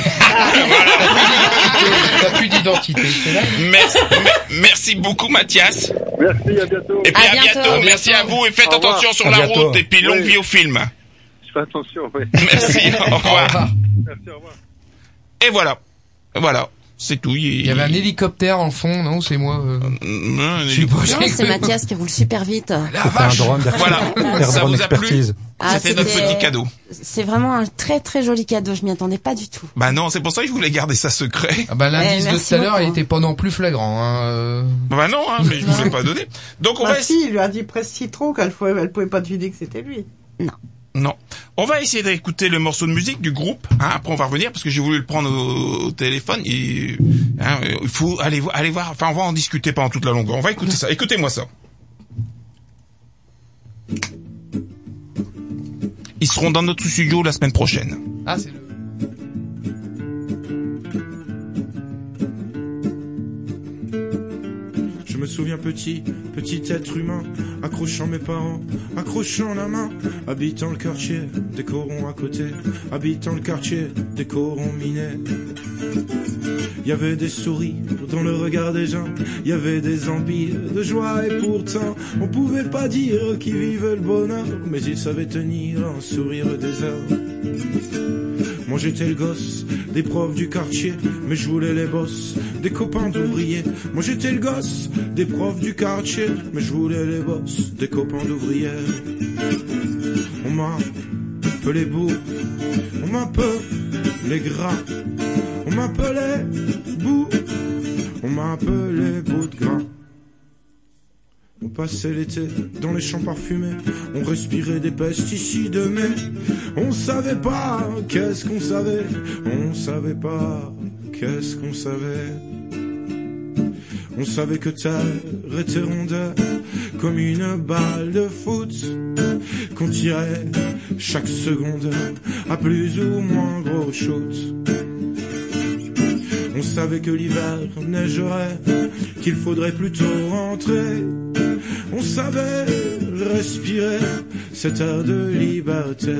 [SPEAKER 2] T'as plus d'identité, c'est là.
[SPEAKER 1] Merci, me- merci beaucoup, Mathias.
[SPEAKER 8] Merci, à bientôt.
[SPEAKER 1] Et puis
[SPEAKER 4] À
[SPEAKER 1] à bientôt.
[SPEAKER 4] bientôt.
[SPEAKER 1] Merci à vous et faites
[SPEAKER 8] Au revoir.
[SPEAKER 1] attention sur
[SPEAKER 5] À
[SPEAKER 1] la
[SPEAKER 5] bientôt.
[SPEAKER 1] route et puis longue
[SPEAKER 8] Oui.
[SPEAKER 1] vie au film.
[SPEAKER 8] Je fais attention, ouais.
[SPEAKER 1] Merci. Au
[SPEAKER 2] Au
[SPEAKER 1] revoir.
[SPEAKER 2] revoir.
[SPEAKER 8] Merci, au revoir.
[SPEAKER 1] Et voilà. Voilà. C'est tout.
[SPEAKER 2] Il y avait un hélicoptère en fond, non? C'est moi. euh,
[SPEAKER 1] Un
[SPEAKER 2] Je sais pas.
[SPEAKER 4] Non, c'est Mathias qui roule super vite.
[SPEAKER 2] La
[SPEAKER 5] C'était un
[SPEAKER 2] vache.
[SPEAKER 5] drone
[SPEAKER 1] Voilà.
[SPEAKER 5] d'expertise.
[SPEAKER 1] Ça vous a plu?
[SPEAKER 5] expertise.
[SPEAKER 4] Ah,
[SPEAKER 1] C'était notre
[SPEAKER 4] c'était-
[SPEAKER 1] petit cadeau.
[SPEAKER 4] C'est vraiment un très très joli cadeau. Je m'y attendais pas du tout.
[SPEAKER 1] Bah non, c'est pour ça que je voulais garder ça secret.
[SPEAKER 2] Ah bah l'indice
[SPEAKER 4] Eh,
[SPEAKER 2] de
[SPEAKER 4] merci
[SPEAKER 2] tout à l'heure,
[SPEAKER 4] beaucoup.
[SPEAKER 2] il était pas non plus flagrant. Hein. euh.
[SPEAKER 1] Bah non, hein, mais je vous l'ai pas donné. Donc on va
[SPEAKER 3] Bah
[SPEAKER 1] essayer.
[SPEAKER 3] si, il lui a dit presque citron qu'elle pouvait, elle pouvait pas deviner que c'était lui.
[SPEAKER 1] Non. On va essayer d'écouter le morceau de musique du groupe. Hein, après on va revenir parce que j'ai voulu le prendre au, au téléphone. Et, hein, il faut aller, vo- aller voir. Enfin, on va en discuter pendant toute la longueur. On va écouter ça. Écoutez-moi ça. Ils seront dans notre studio la semaine prochaine.
[SPEAKER 2] Ah, c'est le...
[SPEAKER 10] Je me souviens petit, petit être humain, accrochant mes parents, accrochant la main, habitant le quartier, des corons à côté, habitant le quartier, des corons minés. Il y avait des souris dans le regard des gens, il y avait des envies de joie et pourtant on pouvait pas dire qu'ils vivaient le bonheur, mais ils savaient tenir un sourire des heures. Moi j'étais le gosse des profs du quartier, mais je voulais les boss des copains d'ouvriers. Moi j'étais le gosse des profs du quartier, mais je voulais les boss des copains d'ouvrières. On m'appelait beau, on m'appelait gras, on m'appelait bout, on m'appelait bout de gras. On passait l'été dans les champs parfumés, on respirait des pesticides, mais on savait pas qu'est-ce qu'on savait, on savait pas qu'est-ce qu'on savait. On savait que terre était rondeur comme une balle de foot, qu'on tirait chaque seconde à plus ou moins gros shoot. On savait que l'hiver neigerait, qu'il faudrait plutôt rentrer. On savait respirer cet air de liberté.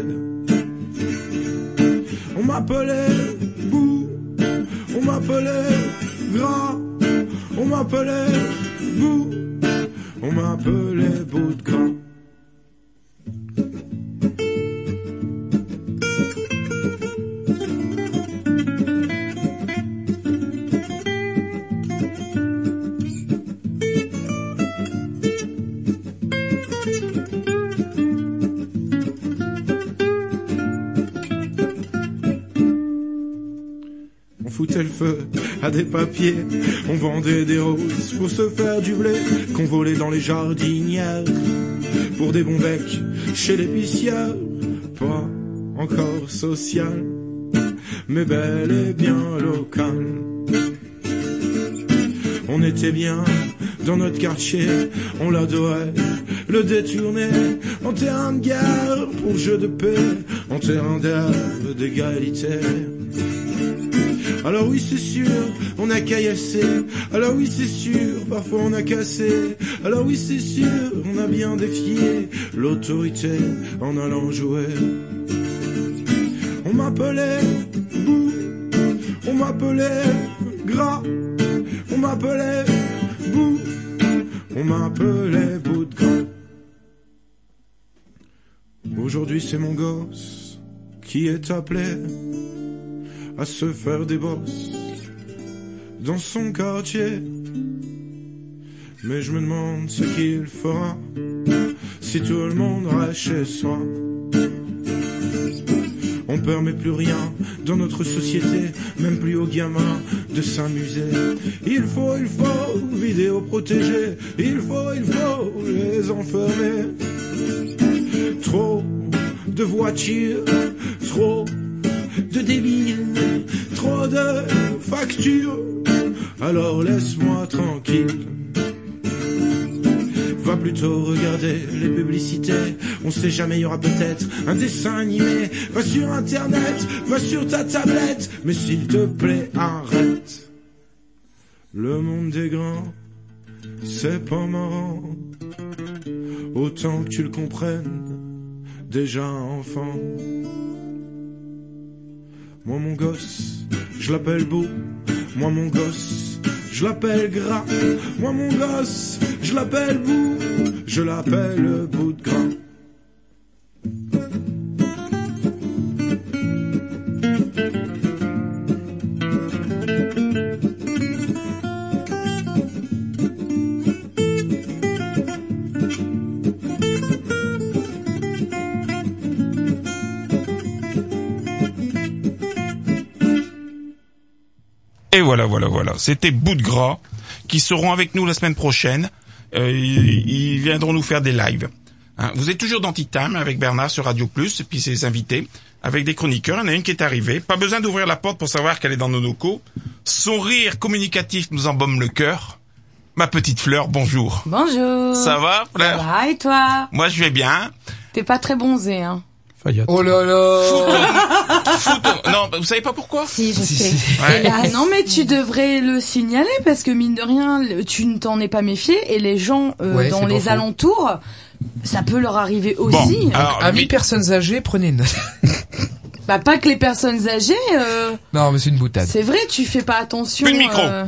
[SPEAKER 10] On m'appelait bout, on m'appelait gras, on m'appelait bout, on m'appelait bout de gras. foutait le feu à des papiers. On vendait des roses pour se faire du blé, qu'on volait dans les jardinières pour des bons becs chez l'épicière. Pas encore social, mais bel et bien local. On était bien dans notre quartier, on l'adorait, le détournait en terrain de guerre pour jeu de paix, en terrain d'air d'égalité. Alors oui c'est sûr, on a caillassé. Alors oui c'est sûr, parfois on a cassé. Alors oui c'est sûr, on a bien défié l'autorité en allant jouer. On m'appelait Bou, on m'appelait Gras, on m'appelait Bou, on m'appelait Bout de Gras. Aujourd'hui c'est mon gosse qui est appelé à se faire des bosses dans son quartier. Mais je me demande ce qu'il fera si tout le monde reste chez soi. On permet plus rien dans notre société, même plus aux gamins de s'amuser. Il faut, il faut vidéo protéger, il faut, il faut les enfermer. Trop de voitures, trop de débiles, trop de factures, alors laisse-moi tranquille. Va plutôt regarder les publicités, on sait jamais, il y aura peut-être un dessin animé. Va sur internet, va sur ta tablette, mais s'il te plaît arrête. Le monde des grands, c'est pas marrant, autant que tu le comprennes, déjà enfant. Moi mon gosse, je l'appelle Beau. Moi mon gosse, je l'appelle Gras. Moi mon gosse, je l'appelle Bou. Je l'appelle Bout de Gras.
[SPEAKER 1] Et voilà, voilà, voilà. C'était Bout de Gras, qui seront avec nous la semaine prochaine. Euh, ils, ils viendront nous faire des lives. Hein, vous êtes toujours dans Tea Time avec Bernard sur Radio Plus, et puis ses invités, avec des chroniqueurs. Il y en a une qui est arrivée. Pas besoin d'ouvrir la porte pour savoir qu'elle est dans nos locaux. Son rire communicatif nous embaume le cœur. Ma petite Fleur, bonjour.
[SPEAKER 9] Bonjour.
[SPEAKER 1] Ça va, Fleur?
[SPEAKER 9] Ça va, et toi?
[SPEAKER 1] Moi, je vais bien.
[SPEAKER 9] T'es pas très bronzé, hein.
[SPEAKER 5] Fayette.
[SPEAKER 2] Oh là là.
[SPEAKER 1] Photo. Non, vous savez pas pourquoi?
[SPEAKER 9] Si, je
[SPEAKER 2] Si,
[SPEAKER 9] sais.
[SPEAKER 2] si.
[SPEAKER 1] Ouais.
[SPEAKER 9] Ah non, mais tu devrais le signaler parce que mine de rien, le- tu ne t'en es pas méfié et les gens euh,
[SPEAKER 2] Ouais,
[SPEAKER 9] dans
[SPEAKER 2] c'est
[SPEAKER 9] les
[SPEAKER 2] pas faux.
[SPEAKER 9] alentours, ça peut leur arriver aussi.
[SPEAKER 1] Bon, alors,
[SPEAKER 2] Amis
[SPEAKER 1] vite-
[SPEAKER 2] personnes âgées, prenez une note.
[SPEAKER 9] Bah pas que les personnes âgées. Euh,
[SPEAKER 2] Non, mais c'est une boutade.
[SPEAKER 9] c'est vrai, tu fais pas attention.
[SPEAKER 1] Plus de micro.
[SPEAKER 9] euh,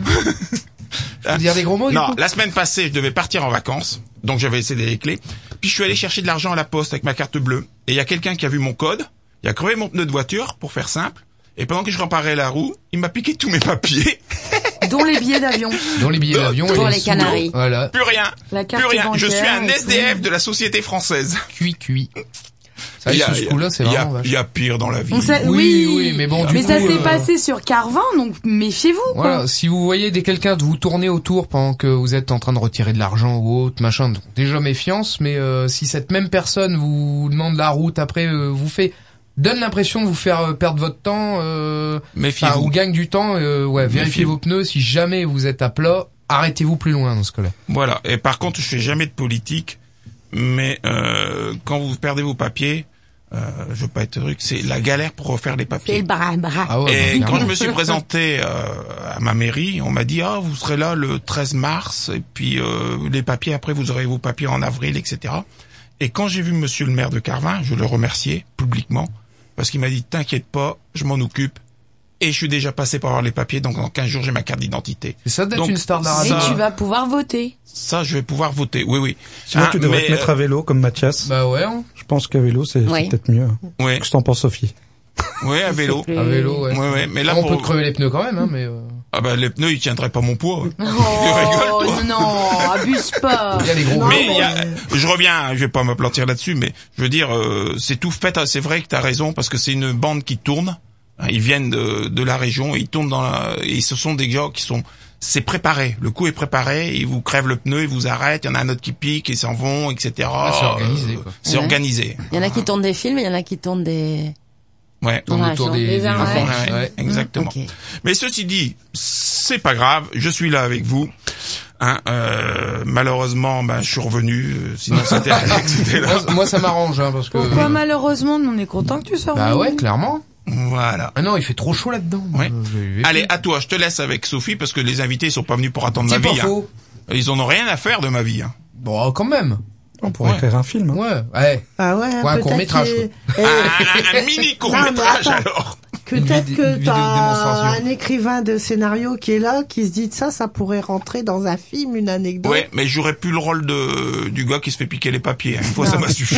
[SPEAKER 2] Faut dire des gros mots, du
[SPEAKER 1] Non,
[SPEAKER 2] coup.
[SPEAKER 1] la semaine passée, je devais partir en vacances, donc j'avais cédé les clés. Puis je suis allé chercher de l'argent à la poste avec ma carte bleue. Et il y a quelqu'un qui a vu mon code, il a crevé mon pneu de voiture, pour faire simple. Et pendant que je réparais la roue, il m'a piqué tous mes papiers.
[SPEAKER 9] dont les billets d'avion.
[SPEAKER 2] Dans les billets d'avion.
[SPEAKER 4] Pour
[SPEAKER 2] et
[SPEAKER 4] les
[SPEAKER 2] sous-
[SPEAKER 4] Canaries.
[SPEAKER 2] Voilà.
[SPEAKER 1] Plus rien.
[SPEAKER 9] La carte
[SPEAKER 1] Plus rien. Je suis
[SPEAKER 9] bancaire
[SPEAKER 1] un
[SPEAKER 9] et
[SPEAKER 1] S D F
[SPEAKER 9] tout.
[SPEAKER 1] de la société française.
[SPEAKER 2] Cuit, cuit. Ça,
[SPEAKER 1] Il y a-
[SPEAKER 2] sous ce coup-là, c'est
[SPEAKER 1] il y a-
[SPEAKER 2] vraiment vache.
[SPEAKER 1] Il y a pire dans la vie.
[SPEAKER 9] Donc ça-
[SPEAKER 2] Oui,
[SPEAKER 9] oui,
[SPEAKER 2] oui, mais bon, du
[SPEAKER 9] mais
[SPEAKER 2] coup,
[SPEAKER 9] ça s'est
[SPEAKER 2] euh,
[SPEAKER 9] passé sur Carvin, donc méfiez-vous. quoi.
[SPEAKER 2] Voilà, si vous voyez des quelqu'un de vous tourner autour pendant que vous êtes en train de retirer de l'argent ou autre, machin, donc déjà méfiance, mais euh, si cette même personne vous demande la route après, euh, vous fait donne l'impression de vous faire euh, perdre votre temps, euh,
[SPEAKER 1] Méfiez-vous.
[SPEAKER 2] enfin, ou gagne du temps, euh, ouais, vérifiez
[SPEAKER 1] Méfiez-vous.
[SPEAKER 2] vos pneus, si jamais vous êtes à plat, arrêtez-vous plus loin dans ce cas-là.
[SPEAKER 1] Voilà. Et par contre, je fais jamais de politique, mais euh, quand vous perdez vos papiers, euh, je veux pas être truc, c'est la galère pour refaire les
[SPEAKER 4] C'est
[SPEAKER 1] papiers.
[SPEAKER 4] le bras-bras.
[SPEAKER 2] Ah ouais,
[SPEAKER 1] Et
[SPEAKER 2] bah,
[SPEAKER 1] quand je
[SPEAKER 2] clairement.
[SPEAKER 1] me suis présenté euh, à ma mairie, on m'a dit ah vous serez là le treize mars et puis euh, les papiers après vous aurez vos papiers en avril, et cetera. Et quand j'ai vu Monsieur le maire de Carvin, je le remerciais publiquement parce qu'il m'a dit t'inquiète pas, je m'en occupe et je suis déjà passé par avoir les papiers, donc en quinze jours j'ai ma carte d'identité.
[SPEAKER 2] C'est ça d'être
[SPEAKER 1] Donc,
[SPEAKER 2] une star de la
[SPEAKER 9] Et
[SPEAKER 2] radio.
[SPEAKER 1] ça-
[SPEAKER 9] tu vas pouvoir voter.
[SPEAKER 1] Ça je vais pouvoir voter. Oui oui.
[SPEAKER 5] Sinon,
[SPEAKER 1] Hein,
[SPEAKER 5] tu devrais
[SPEAKER 1] mais,
[SPEAKER 5] te mettre à vélo comme Mathias.
[SPEAKER 2] Bah ouais, hein.
[SPEAKER 5] Je pense qu'à vélo, c'est
[SPEAKER 4] Ouais.
[SPEAKER 5] c'est peut-être mieux.
[SPEAKER 1] euh, ouais,
[SPEAKER 5] Qu'est-ce que t'en penses, Sophie?
[SPEAKER 1] ouais à vélo.
[SPEAKER 2] À vélo, ouais.
[SPEAKER 1] Ouais ouais, mais là
[SPEAKER 2] on
[SPEAKER 1] pour
[SPEAKER 2] peut te crever les pneus quand même, hein, mais euh,
[SPEAKER 1] ah bah les pneus ils tiendraient pas mon poids.
[SPEAKER 9] Oh
[SPEAKER 1] rigole, toi.
[SPEAKER 9] non, abuse pas.
[SPEAKER 2] il y a les gros.
[SPEAKER 9] Non,
[SPEAKER 1] Mais
[SPEAKER 2] vélos.
[SPEAKER 1] il y a, je reviens, je vais pas m'aplantir là-dessus, mais je veux dire, euh, c'est tout fait. C'est vrai que t'as raison parce que c'est une bande qui tourne. Ils viennent de, de la région, ils tournent dans la, et ce sont des gens qui sont, c'est préparé. Le coup est préparé, ils vous crèvent le pneu, ils vous arrêtent, il y en a un autre qui pique, ils s'en vont, et cetera.
[SPEAKER 2] Ah, c'est organisé, quoi.
[SPEAKER 1] Euh, c'est
[SPEAKER 4] Ouais.
[SPEAKER 1] organisé.
[SPEAKER 4] Il y en a qui tournent des films, il y en a qui tournent des...
[SPEAKER 1] Ouais.
[SPEAKER 2] Tourne
[SPEAKER 4] Ouais,
[SPEAKER 2] autour
[SPEAKER 4] genre
[SPEAKER 2] des,
[SPEAKER 4] des
[SPEAKER 2] des
[SPEAKER 4] arrêts.
[SPEAKER 2] enfants.
[SPEAKER 1] Ouais,
[SPEAKER 2] Ouais.
[SPEAKER 1] exactement.
[SPEAKER 4] Ok.
[SPEAKER 1] Mais ceci dit, c'est pas grave, je suis là avec vous. Hein, euh, malheureusement, ben, je suis revenu, euh, sinon c'était Alex, c'était là.
[SPEAKER 2] Moi, moi, ça m'arrange, hein, parce que...
[SPEAKER 9] Pourquoi malheureusement, nous on est content que tu sois
[SPEAKER 2] Bah
[SPEAKER 9] revenu.
[SPEAKER 2] ouais, clairement.
[SPEAKER 1] Voilà.
[SPEAKER 2] Ah non, il fait trop chaud là-dedans.
[SPEAKER 1] Ouais.
[SPEAKER 2] Euh, j'ai-
[SPEAKER 1] Allez, à toi, je te laisse avec Sophie, parce que les invités ils sont pas venus pour attendre ma
[SPEAKER 2] C'est pas
[SPEAKER 1] vie. Hein.
[SPEAKER 2] faux.
[SPEAKER 1] Ils en ont rien à faire de ma vie. Hein.
[SPEAKER 2] Bon, quand même.
[SPEAKER 5] On pourrait
[SPEAKER 1] Ouais.
[SPEAKER 5] faire un film. Hein.
[SPEAKER 2] Ouais, ouais.
[SPEAKER 3] Ah ouais,
[SPEAKER 2] Ouais, un
[SPEAKER 3] peut-être
[SPEAKER 2] court-métrage,
[SPEAKER 3] qu'il-
[SPEAKER 1] Un,
[SPEAKER 3] Eh,
[SPEAKER 1] un- un mini court-métrage,
[SPEAKER 3] Non, mais attends.
[SPEAKER 1] alors.
[SPEAKER 2] Une
[SPEAKER 3] Peut-être
[SPEAKER 2] vidéo-
[SPEAKER 3] que
[SPEAKER 2] une vidéo de
[SPEAKER 3] t'as
[SPEAKER 2] démonstration.
[SPEAKER 3] un écrivain de scénario qui est là, qui se dit ça, ça pourrait rentrer dans un film, une anecdote.
[SPEAKER 1] Ouais, mais j'aurais plus le rôle de du gars qui se fait piquer les papiers. Une fois, ça m'a suffi.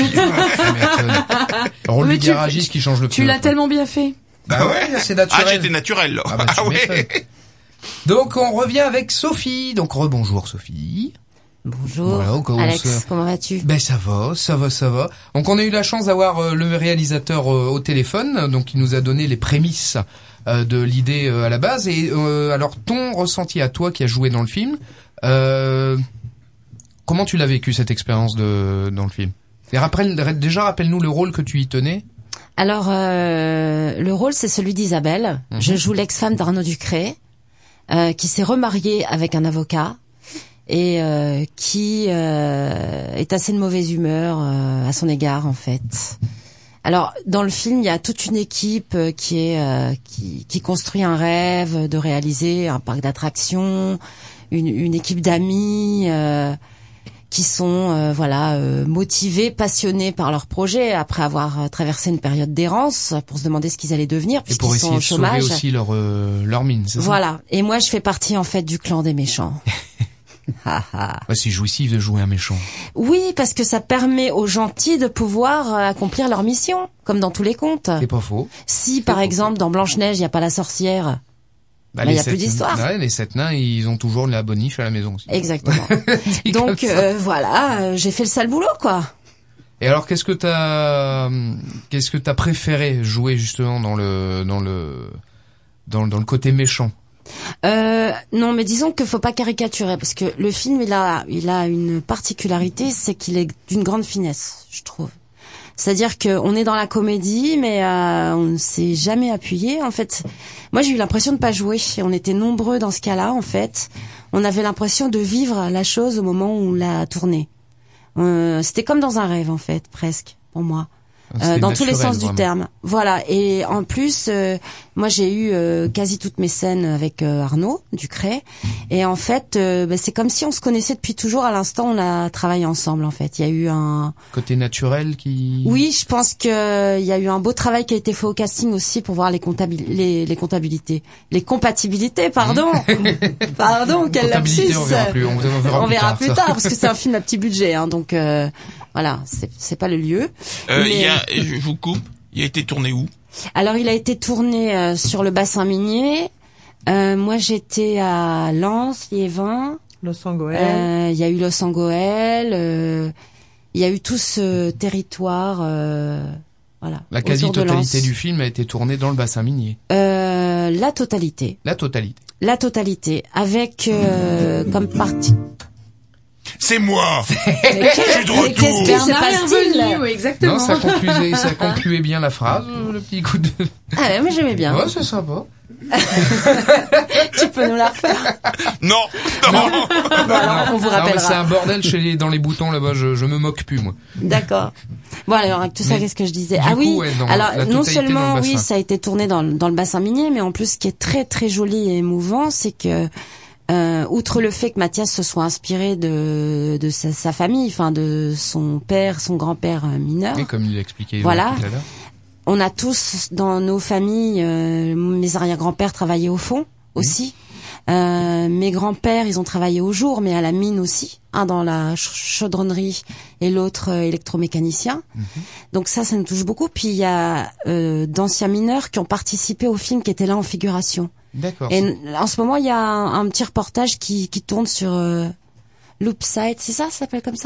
[SPEAKER 2] Rôle
[SPEAKER 9] Mais
[SPEAKER 2] du
[SPEAKER 9] tu-
[SPEAKER 2] garagiste qui change le
[SPEAKER 9] Tu
[SPEAKER 2] pneu,
[SPEAKER 9] l'as
[SPEAKER 2] quoi.
[SPEAKER 9] tellement bien fait.
[SPEAKER 2] Bah ouais, c'est
[SPEAKER 1] Ah,
[SPEAKER 2] naturel.
[SPEAKER 1] j'étais naturel, là.
[SPEAKER 2] Ah bah, tu
[SPEAKER 1] Ah
[SPEAKER 2] m'étonnes.
[SPEAKER 1] ouais.
[SPEAKER 2] Donc on revient avec Sophie. Donc rebonjour Sophie.
[SPEAKER 4] Bonjour.
[SPEAKER 2] Voilà, au cas où on
[SPEAKER 4] Alex,
[SPEAKER 2] se-
[SPEAKER 4] comment vas-tu?
[SPEAKER 2] Ben ça va, ça va, ça va. Donc on a eu la chance d'avoir euh, le réalisateur euh, au téléphone, donc il nous a donné les prémices euh, de l'idée euh, à la base. Et euh, alors ton ressenti à toi qui as joué dans le film, euh, comment tu l'as vécu cette expérience de dans le film? Et rappelle, déjà rappelle-nous le rôle que tu y tenais.
[SPEAKER 4] Alors, euh, le rôle, c'est celui d'Isabelle.
[SPEAKER 2] Mhm.
[SPEAKER 4] Je joue l'ex-femme d'Arnaud Ducré, euh, qui s'est remariée avec un avocat et euh, qui euh, est assez de mauvaise humeur euh, à son égard, en fait. Alors, dans le film, il y a toute une équipe euh, qui est euh, qui, qui construit un rêve de réaliser un parc d'attractions, une, une équipe d'amis. Euh, qui sont euh, voilà euh, motivés, passionnés par leur projet après avoir euh, traversé une période d'errance pour se demander ce qu'ils allaient devenir
[SPEAKER 2] Et pour
[SPEAKER 4] puisqu'ils
[SPEAKER 2] essayer
[SPEAKER 4] sont au
[SPEAKER 2] de sauver
[SPEAKER 4] chômage.
[SPEAKER 2] aussi leur euh, leur mine, c'est ça?
[SPEAKER 4] Voilà. Et moi, je fais partie en fait du clan des méchants. Ha, ha.
[SPEAKER 2] Ouais, c'est jouissif de jouer un méchant.
[SPEAKER 4] Oui, parce que ça permet aux gentils de pouvoir euh, accomplir leur mission, comme dans tous les contes.
[SPEAKER 2] C'est pas faux.
[SPEAKER 4] Si par exemple dans Blanche-Neige, il n'y a pas la sorcière,
[SPEAKER 2] Bah,
[SPEAKER 4] Bah,
[SPEAKER 2] les
[SPEAKER 4] y a
[SPEAKER 2] sept-
[SPEAKER 4] plus d'histoire.
[SPEAKER 2] Ouais, les sept nains, ils ont toujours de la boniche à la maison aussi.
[SPEAKER 4] exactement.
[SPEAKER 2] Dit comme
[SPEAKER 4] Donc
[SPEAKER 2] ça.
[SPEAKER 4] euh, voilà, euh, j'ai fait le sale boulot quoi.
[SPEAKER 2] Et alors, qu'est-ce que t'as, qu'est-ce que t'as préféré jouer justement dans le, dans le, dans, dans le côté méchant?
[SPEAKER 4] Euh, non, mais disons qu'il faut pas caricaturer parce que le film il a il a une particularité, c'est qu'il est d'une grande finesse, je trouve. C'est-à-dire que on est dans la comédie, mais euh, on ne s'est jamais appuyé. En fait, moi j'ai eu l'impression de pas jouer. On était nombreux dans ce cas-là. En fait, on avait l'impression de vivre la chose au moment où on l'a tournée. Euh, C'était comme dans un rêve en fait, presque pour moi. Euh, dans tous les sens du terme. Voilà. Et en plus, euh, moi j'ai eu euh, quasi toutes mes scènes avec euh, Arnaud Ducré. Et en fait, euh, bah, c'est comme si on se connaissait depuis toujours. À l'instant, on a travaillé ensemble. En fait, il y a eu un
[SPEAKER 2] Côté naturel qui...
[SPEAKER 4] oui, je pense que il y a eu un beau travail qui a été fait au casting aussi pour voir les comptabil les, les comptabilités, les compatibilités. Pardon, pardon, quel lapsus.
[SPEAKER 2] Comptabilité, on verra plus, on verra
[SPEAKER 4] On
[SPEAKER 2] plus
[SPEAKER 4] verra
[SPEAKER 2] tard,
[SPEAKER 4] plus
[SPEAKER 2] ça.
[SPEAKER 4] tard parce que c'est un film à petit budget, hein, donc euh, voilà, c'est c'est pas le lieu.
[SPEAKER 1] Euh,
[SPEAKER 4] Mais-
[SPEAKER 1] il y a, je vous coupe. Il a été tourné où?
[SPEAKER 4] Alors, il a été tourné euh, sur le bassin minier. Euh, moi, j'étais à Lens, Liévin.
[SPEAKER 3] Los Angeles.
[SPEAKER 4] Euh, Il y a eu Los Angeles. euh, Il y a eu tout ce territoire. Euh, voilà.
[SPEAKER 2] La
[SPEAKER 4] autour de
[SPEAKER 2] quasi-totalité
[SPEAKER 4] Lens.
[SPEAKER 2] du film a été tournée dans le bassin minier.
[SPEAKER 4] Euh, la totalité.
[SPEAKER 2] La totalité.
[SPEAKER 4] La totalité. Avec euh, comme partie.
[SPEAKER 1] C'est moi.
[SPEAKER 4] Mais
[SPEAKER 1] Je suis de
[SPEAKER 4] mais qu'est-ce qui
[SPEAKER 1] retour.
[SPEAKER 4] se
[SPEAKER 9] Bernard est
[SPEAKER 4] passe-t-il?
[SPEAKER 9] revenu, oui, exactement.
[SPEAKER 2] Non, ça concluait, ça concluait bien la phrase, euh, le petit coup de...
[SPEAKER 4] Ah ouais, mais j'aimais bien.
[SPEAKER 2] Ouais, c'est sympa.
[SPEAKER 4] Tu peux nous la refaire?
[SPEAKER 1] Non, non.
[SPEAKER 4] Bon, alors, on vous
[SPEAKER 2] Non, mais
[SPEAKER 4] rappellera.
[SPEAKER 2] c'est un bordel chez les, dans les boutons là-bas, je, je me moque plus, moi.
[SPEAKER 4] D'accord. Bon alors avec tout ça,
[SPEAKER 2] Mais
[SPEAKER 4] qu'est-ce que je disais?
[SPEAKER 2] du
[SPEAKER 4] Ah
[SPEAKER 2] coup,
[SPEAKER 4] oui.
[SPEAKER 2] ouais, dans
[SPEAKER 4] alors
[SPEAKER 2] la
[SPEAKER 4] non
[SPEAKER 2] totalité
[SPEAKER 4] seulement
[SPEAKER 2] dans le
[SPEAKER 4] oui,
[SPEAKER 2] bassin.
[SPEAKER 4] ça a été tourné dans, le- dans le bassin minier, mais en plus ce qui est très très joli et émouvant, c'est que euh, outre le fait que Mathias se soit inspiré de de sa, sa famille, enfin de son père, son grand-père euh, mineur.
[SPEAKER 2] Et comme il l'expliquait
[SPEAKER 4] Voilà.
[SPEAKER 2] tout à l'heure.
[SPEAKER 4] On a tous dans nos familles, euh, mes arrière-grands-pères travaillaient au fond aussi. Euh, mes grands-pères, ils ont travaillé au jour, mais à la mine aussi, un dans la ch- chaudronnerie et l'autre euh, électromécanicien. Donc ça, ça nous touche beaucoup. Puis il y a euh, d'anciens mineurs qui ont participé au film, qui étaient là en figuration.
[SPEAKER 2] D'accord.
[SPEAKER 4] Et n- en ce moment, il y a un, un petit reportage qui, qui tourne sur euh, Loopside, c'est ça, ça s'appelle comme ça?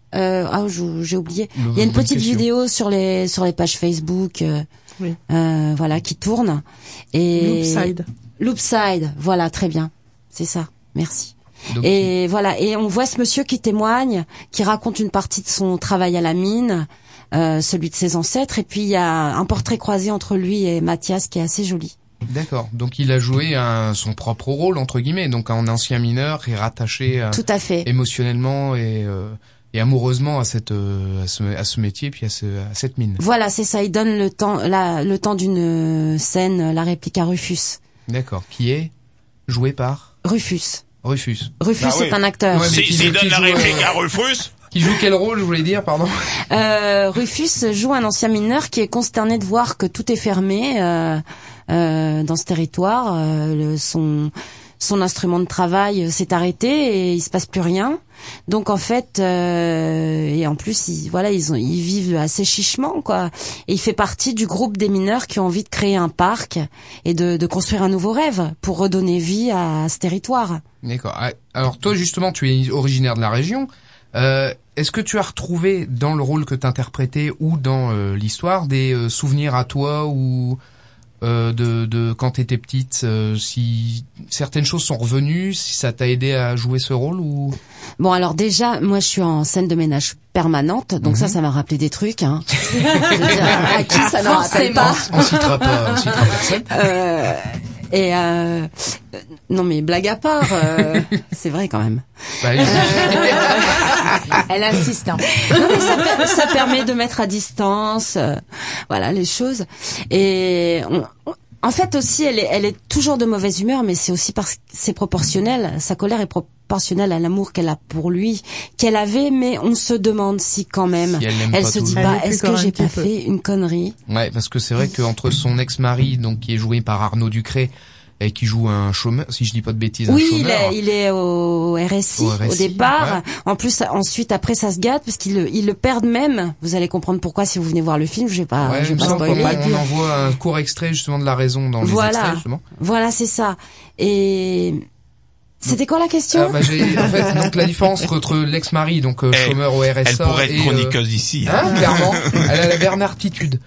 [SPEAKER 4] Euh, ah, j'ai j'ai oublié.
[SPEAKER 2] Le-
[SPEAKER 4] Il y a une
[SPEAKER 2] bonne
[SPEAKER 4] petite
[SPEAKER 2] question.
[SPEAKER 4] vidéo sur les sur les pages Facebook, euh,
[SPEAKER 3] Oui.
[SPEAKER 4] euh, voilà, qui tourne. Et
[SPEAKER 3] Loopside.
[SPEAKER 4] Loopside, voilà, très bien. C'est ça. Merci.
[SPEAKER 2] Donc,
[SPEAKER 4] Et voilà, et on voit ce monsieur qui témoigne, qui raconte une partie de son travail à la mine, euh, celui de ses ancêtres, et puis il y a un portrait croisé entre lui et Mathias qui est assez joli.
[SPEAKER 2] D'accord. Donc il a joué un, son propre rôle entre guillemets, donc un ancien mineur et rattaché euh,
[SPEAKER 4] Tout à fait.
[SPEAKER 2] émotionnellement et, euh, et amoureusement à cette euh, à ce, à ce métier puis à, ce, à cette mine.
[SPEAKER 4] Voilà, c'est ça. Il donne le temps, la, le temps d'une scène, la réplique à Rufus.
[SPEAKER 2] D'accord. Qui est joué par
[SPEAKER 4] Rufus.
[SPEAKER 2] Rufus.
[SPEAKER 4] Rufus
[SPEAKER 1] Ah oui.
[SPEAKER 4] est un acteur.
[SPEAKER 2] Ouais, mais
[SPEAKER 1] Si,
[SPEAKER 2] qui
[SPEAKER 1] s'il
[SPEAKER 2] joue-
[SPEAKER 1] donne
[SPEAKER 2] qui
[SPEAKER 1] la
[SPEAKER 2] joue,
[SPEAKER 1] réplique
[SPEAKER 2] euh,
[SPEAKER 1] à Rufus,
[SPEAKER 2] Qui joue quel rôle, je voulais dire, pardon.
[SPEAKER 4] Euh, Rufus joue un ancien mineur qui est consterné de voir que tout est fermé euh, euh, dans ce territoire. Euh, le, son son instrument de travail s'est arrêté et il se passe plus rien. Donc en fait, euh, et en plus, ils, voilà, ils, ont, ils vivent assez chichement, quoi. Et il fait partie du groupe des mineurs qui ont envie de créer un parc et de, de construire un nouveau rêve pour redonner vie à, à ce territoire.
[SPEAKER 2] D'accord. Ah, alors toi, justement, tu es originaire de la région. Euh, est-ce que tu as retrouvé dans le rôle que tu interprétais ou dans euh, l'histoire des euh, souvenirs à toi ou euh, de, de quand tu étais petite, euh, si certaines choses sont revenues, si ça t'a aidé à jouer ce rôle ou
[SPEAKER 4] Bon, alors déjà, moi, je suis en scène de ménage permanente, donc ça, ça m'a rappelé des trucs. Hein. Je veux dire, à qui ça ne rappelle pas
[SPEAKER 2] on citera pas, on citera personne.
[SPEAKER 4] euh, Et euh, non, mais blague à part, euh, c'est vrai quand même.
[SPEAKER 2] Bah,
[SPEAKER 9] Elle insiste. Hein.
[SPEAKER 4] Non, mais ça, per- ça permet de mettre à distance, euh, voilà, les choses. Et on, on- en fait aussi, elle est, elle est toujours de mauvaise humeur, mais c'est aussi parce que c'est proportionnel. Sa colère est proportionnelle à l'amour qu'elle a pour lui, qu'elle avait, mais on se demande si quand même,
[SPEAKER 2] Si elle l'aime
[SPEAKER 4] elle
[SPEAKER 2] pas
[SPEAKER 4] se dit
[SPEAKER 2] toujours.
[SPEAKER 4] pas,
[SPEAKER 3] Elle est plus
[SPEAKER 4] est-ce que
[SPEAKER 3] quand
[SPEAKER 4] j'ai
[SPEAKER 3] même
[SPEAKER 4] pas
[SPEAKER 3] un petit peu.
[SPEAKER 4] fait une connerie?
[SPEAKER 2] Ouais, parce que c'est vrai qu'entre son ex-mari, donc qui est joué par Arnaud Ducré, et qui joue un chômeur, si je dis pas de bêtises,
[SPEAKER 4] Oui,
[SPEAKER 2] un
[SPEAKER 4] il
[SPEAKER 2] chômeur.
[SPEAKER 4] est, il est au R S I
[SPEAKER 2] Au
[SPEAKER 4] au,
[SPEAKER 2] R S I,
[SPEAKER 4] départ.
[SPEAKER 2] ouais.
[SPEAKER 4] En plus, ensuite, après, ça se gâte parce qu'ils le, ils le perdent même. Vous allez comprendre pourquoi si vous venez voir le film. Je vais pas,
[SPEAKER 2] Ouais,
[SPEAKER 4] je
[SPEAKER 2] il
[SPEAKER 4] vais
[SPEAKER 2] me
[SPEAKER 4] pas
[SPEAKER 2] semble qu'on
[SPEAKER 4] spoiler.
[SPEAKER 2] on en voit un court extrait justement de la raison dans les
[SPEAKER 4] Voilà.
[SPEAKER 2] extraits justement.
[SPEAKER 4] Voilà, c'est ça. Et c'était quoi la question?
[SPEAKER 2] Ah, bah, j'ai, en fait, donc la différence entre l'ex-mari, donc euh,
[SPEAKER 1] Elle-
[SPEAKER 2] chômeur au R S A,
[SPEAKER 1] elle pourrait être
[SPEAKER 2] et, euh,
[SPEAKER 1] chroniqueuse ici. hein.
[SPEAKER 2] Hein, clairement, elle a la Bernarditude.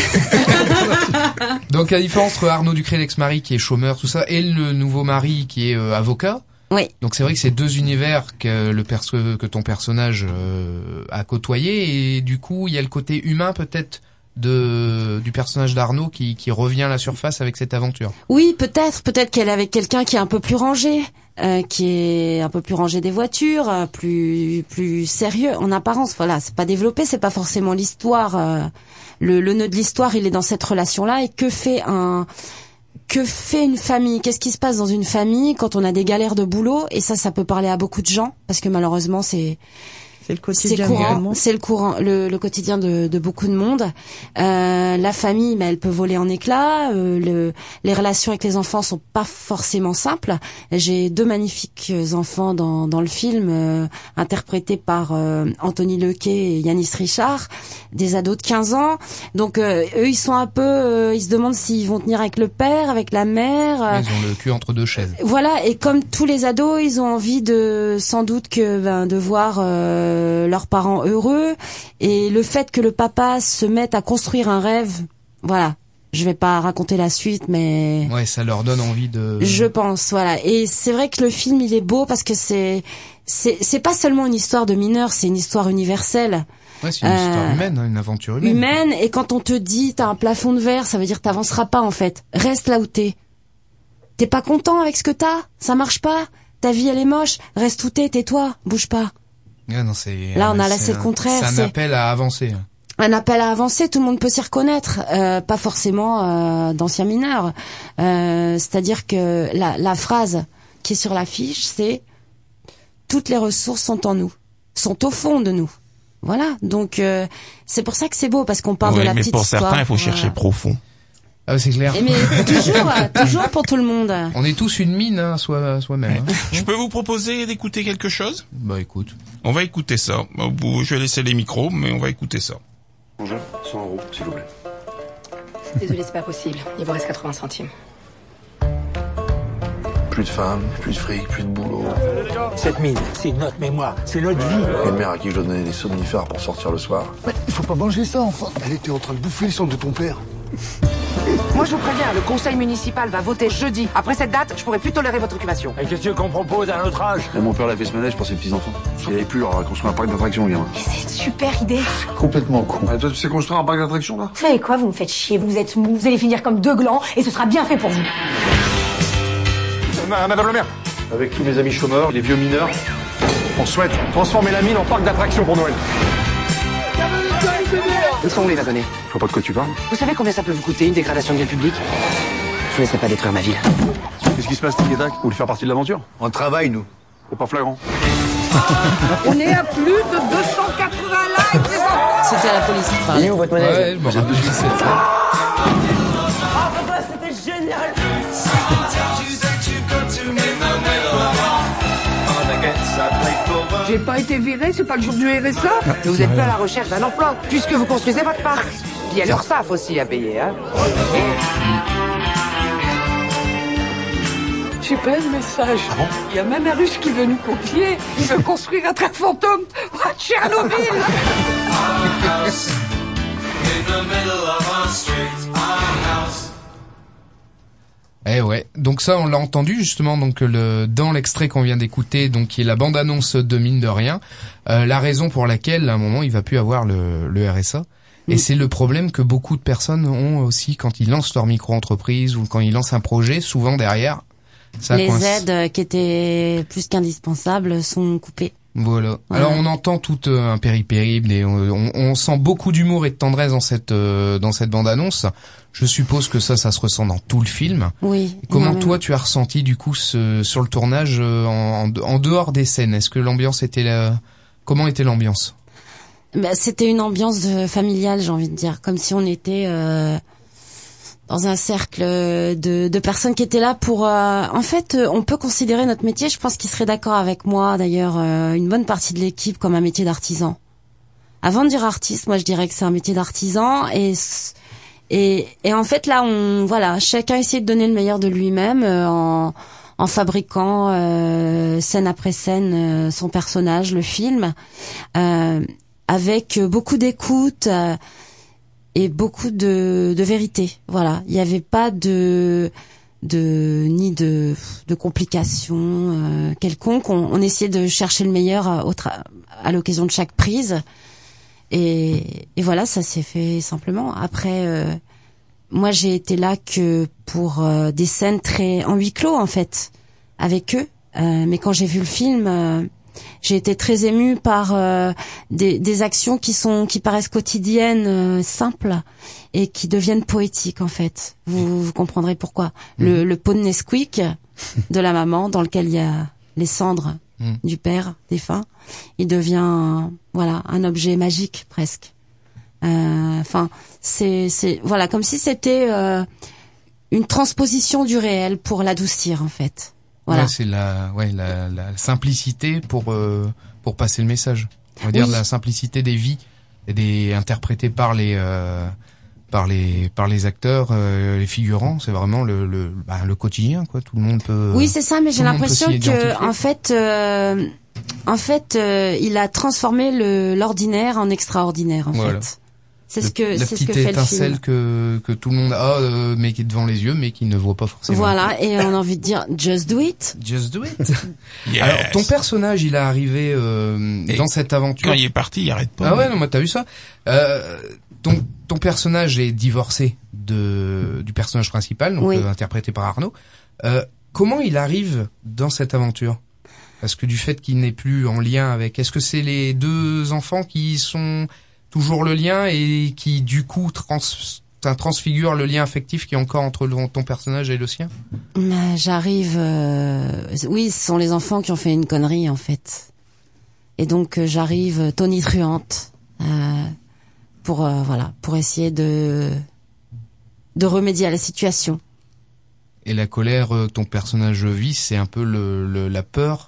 [SPEAKER 2] Donc la différence entre Arnaud Ducré, l'ex-mari qui est chômeur, tout ça, et le nouveau mari qui est euh, avocat.
[SPEAKER 4] Oui.
[SPEAKER 2] Donc c'est vrai que c'est deux univers que le perso que ton personnage euh, a côtoyé, et du coup il y a le côté humain peut-être de du personnage d'Arnaud qui qui revient à la surface avec cette aventure.
[SPEAKER 4] Oui, peut-être, peut-être qu'elle est avec quelqu'un qui est un peu plus rangé, euh, qui est un peu plus rangé des voitures, euh, plus plus sérieux en apparence. Voilà, c'est pas développé, c'est pas forcément l'histoire. euh, le, le nœud de l'histoire, il est dans cette relation-là. Et que fait un que fait une famille? Qu'est-ce qui se passe dans une famille quand on a des galères de boulot? Et ça, ça peut parler à beaucoup de gens parce que malheureusement, c'est
[SPEAKER 3] C'est le
[SPEAKER 4] c'est
[SPEAKER 3] quotidien de tout le
[SPEAKER 4] courant,
[SPEAKER 3] monde.
[SPEAKER 4] c'est le courant, le, le quotidien de, de beaucoup de monde. Euh, la famille, mais elle peut voler en éclats. Euh, le, les relations avec les enfants sont pas forcément simples. J'ai deux magnifiques enfants dans, dans le film, euh, interprétés par euh, Anthony Lequet et Yanis Richard, des ados de quinze ans. Donc euh, eux, ils sont un peu, euh, ils se demandent s'ils vont tenir avec le père, avec la mère. euh,
[SPEAKER 2] Ils ont le cul entre deux chaises.
[SPEAKER 4] voilà, et comme tous les ados, ils ont envie de, sans doute que ben, de voir euh, leurs parents heureux, et le fait que le papa se mette à construire un rêve, voilà. Je vais pas raconter la suite, mais
[SPEAKER 2] Ouais, ça leur donne envie de.
[SPEAKER 4] je pense, voilà. Et c'est vrai que le film, il est beau parce que c'est c'est c'est pas seulement une histoire de mineurs, c'est une histoire universelle.
[SPEAKER 2] Ouais, c'est une
[SPEAKER 4] Euh,
[SPEAKER 2] histoire humaine, hein, une aventure humaine.
[SPEAKER 4] Humaine, et quand on te dit t'as un plafond de verre, ça veut dire que t'avanceras pas en fait. Reste là où t'es. T'es pas content avec ce que t'as, ça marche pas, ta vie elle est moche, reste où t'es, tais-toi, bouge pas.
[SPEAKER 2] Ouais, non, c'est.
[SPEAKER 4] Là, on a
[SPEAKER 2] c'est
[SPEAKER 4] là, c'est le
[SPEAKER 2] un-
[SPEAKER 4] contraire,
[SPEAKER 2] C'est un
[SPEAKER 4] c'est-
[SPEAKER 2] appel à avancer.
[SPEAKER 4] Un appel à avancer, tout le monde peut s'y reconnaître, euh, pas forcément euh, d'anciens mineurs. Euh, c'est-à-dire que la, la phrase qui est sur l'affiche, c'est « Toutes les ressources sont en nous, sont au fond de nous ». Voilà, donc euh, c'est pour ça que c'est beau, parce qu'on parle
[SPEAKER 1] Oui,
[SPEAKER 4] de la
[SPEAKER 1] mais
[SPEAKER 4] petite
[SPEAKER 1] pour
[SPEAKER 4] histoire.
[SPEAKER 1] certains, il faut
[SPEAKER 4] Voilà.
[SPEAKER 1] chercher profond.
[SPEAKER 2] Ah, c'est clair.
[SPEAKER 4] Et mais toujours, euh, toujours pour tout le monde.
[SPEAKER 2] On est tous une mine, hein, soi, soi-même. Hein.
[SPEAKER 1] Je peux vous proposer d'écouter quelque chose?
[SPEAKER 2] Bah, écoute.
[SPEAKER 1] On va écouter ça. Au bout, je vais laisser les micros, mais on va écouter ça.
[SPEAKER 11] Bonjour, cent euros, s'il vous plaît.
[SPEAKER 12] Désolé, c'est pas possible. Il vous reste quatre-vingts centimes.
[SPEAKER 11] Plus de femmes, plus de fric, plus de boulot.
[SPEAKER 12] Cette mine, c'est notre mémoire, c'est notre vie.
[SPEAKER 11] Une mère à qui je dois donner des somnifères pour sortir le soir.
[SPEAKER 12] Mais il faut pas manger ça, enfin. Elle était en train de bouffer le sang de ton père.
[SPEAKER 13] Moi, je vous préviens, le conseil municipal va voter jeudi. Après cette date, je pourrai plus tolérer votre occupation.
[SPEAKER 12] Et qu'est-ce que tu veux qu'on propose à notre âge?
[SPEAKER 11] Et mon père l'a fait ce manège pour ses petits-enfants. Il avait plus leur construire un parc d'attractions, gamin.
[SPEAKER 13] Mais c'est une super idée.
[SPEAKER 11] Complètement con. Ah, toi, tu sais construire un parc d'attractions, là?
[SPEAKER 14] Vous savez quoi, vous me faites chier, vous êtes mou, vous allez finir comme deux glands, et ce sera bien fait pour vous.
[SPEAKER 12] Madame la maire,
[SPEAKER 11] Avec tous mes amis chômeurs, les vieux mineurs,
[SPEAKER 12] on souhaite transformer la mine en parc d'attractions pour Noël.
[SPEAKER 13] Où sont les wagonnets?
[SPEAKER 11] je vois pas de quoi tu parles.
[SPEAKER 13] Vous savez combien ça peut vous coûter, une dégradation de bien public? Je vous laisserai pas détruire ma ville.
[SPEAKER 11] Qu'est-ce qui se passe, Tic-Tac? Vous voulez faire partie de l'aventure?
[SPEAKER 12] On travaille, nous.
[SPEAKER 11] C'est pas flagrant.
[SPEAKER 13] On est à plus de deux cent quatre-vingts likes, les enfants.
[SPEAKER 4] C'était à la police.
[SPEAKER 13] Il est où votre manège?
[SPEAKER 2] Ouais, je me rappelle de cette scène.
[SPEAKER 13] Ah, papa, c'était génial. J'ai pas été viré, c'est pas le jour du R S A. Mais vous êtes plus à la recherche d'un emploi, puisque vous construisez votre parc. Il y a l'URSSAF aussi à payer, hein. J'ai plein de messages.
[SPEAKER 12] Ah bon?
[SPEAKER 13] Il y a même un Russe qui veut nous confier. Il veut construire un train fantôme à Tchernobyl.
[SPEAKER 2] Eh ouais, donc ça on l'a entendu justement donc le dans l'extrait qu'on vient d'écouter, donc qui est la bande-annonce de Mine de rien, euh, la raison pour laquelle à un moment il va plus avoir le, le R S A. Et c'est le problème que beaucoup de personnes ont aussi quand ils lancent leur micro-entreprise ou quand ils lancent un projet, souvent derrière ça
[SPEAKER 4] Les
[SPEAKER 2] coince.
[SPEAKER 4] aides qui étaient plus qu'indispensables sont coupées.
[SPEAKER 2] Voilà.
[SPEAKER 4] Voilà.
[SPEAKER 2] Alors on entend tout euh, un péripérible et on, on, on sent beaucoup d'humour et de tendresse dans cette euh, dans cette bande-annonce. Je suppose que ça, ça se ressent dans tout le film.
[SPEAKER 4] Oui.
[SPEAKER 2] Comment
[SPEAKER 4] énormément.
[SPEAKER 2] toi tu as ressenti du coup ce, sur le tournage euh, en, en dehors des scènes? Est-ce que l'ambiance était la... Comment était l'ambiance?
[SPEAKER 4] Bah, c'était une ambiance de familiale, j'ai envie de dire, comme si on était euh, dans un cercle de, de personnes qui étaient là pour. Euh, en fait, on peut considérer notre métier. Je pense qu'ils seraient d'accord avec moi, d'ailleurs, euh, une bonne partie de l'équipe comme un métier d'artisan. Avant de dire artiste, moi je dirais que c'est un métier d'artisan et et et en fait là, on voilà, chacun essaie de donner le meilleur de lui-même euh, en en fabriquant euh, scène après scène euh, son personnage, le film. Euh, avec beaucoup d'écoute euh, et beaucoup de, de vérité. Voilà, il n'y avait pas de, de ni de, de complications euh, quelconques. On, on essayait de chercher le meilleur à, au tra- à l'occasion de chaque prise. Et, et voilà, ça s'est fait simplement. Après, euh, moi, j'ai été là que pour euh, des scènes très en huis clos en fait, avec eux. Euh, mais quand j'ai vu le film. Euh, J'ai été très émue par euh, des, des actions qui sont qui paraissent quotidiennes, euh, simples et qui deviennent poétiques en fait. Vous, vous comprendrez pourquoi. Mmh. Le, le pot de Nesquik de la maman dans lequel il y a les cendres mmh. du père défunt, il devient voilà un objet magique presque. Enfin, euh, c'est c'est voilà comme si c'était euh, une transposition du réel pour l'adoucir en fait. Voilà.
[SPEAKER 2] Ouais, c'est la, ouais, la, la simplicité pour euh, pour passer le message. On va dire
[SPEAKER 4] oui.
[SPEAKER 2] la simplicité des vies, et des interprétées par les euh, par les par les acteurs, euh, les figurants. C'est vraiment le le bah, le quotidien quoi. Tout le monde peut.
[SPEAKER 4] Oui, c'est ça. Mais j'ai l'impression que en fait, euh, en fait, euh, il a transformé le l'ordinaire en extraordinaire en
[SPEAKER 2] voilà.
[SPEAKER 4] fait. C'est ce que
[SPEAKER 2] la
[SPEAKER 4] c'est ce que
[SPEAKER 2] petite
[SPEAKER 4] fait
[SPEAKER 2] étincelle
[SPEAKER 4] le film.
[SPEAKER 2] que que tout le monde a, euh, mais qui est devant les yeux, mais qui ne voit pas forcément.
[SPEAKER 4] Voilà, et on a envie de dire just do it.
[SPEAKER 2] Just do it.
[SPEAKER 1] Yes.
[SPEAKER 2] Alors ton personnage, il est arrivé euh, dans cette aventure.
[SPEAKER 1] Quand il est parti, il arrête pas.
[SPEAKER 2] Ah ouais, non, moi t'as vu ça. Euh, ton ton personnage est divorcé de du personnage principal, donc
[SPEAKER 4] oui.
[SPEAKER 2] euh, interprété par Arnaud. Euh, comment il arrive dans cette aventure? Parce que du fait qu'il n'est plus en lien avec, est-ce que c'est les deux enfants qui sont toujours le lien et qui du coup trans, transfigure le lien affectif qui est encore entre le, ton personnage et le sien?
[SPEAKER 4] J'arrive, euh, oui, ce sont les enfants qui ont fait une connerie en fait, et donc euh, j'arrive tonitruante euh, pour euh, voilà pour essayer de de remédier à la situation.
[SPEAKER 2] Et la colère que ton personnage vit, c'est un peu le, le la peur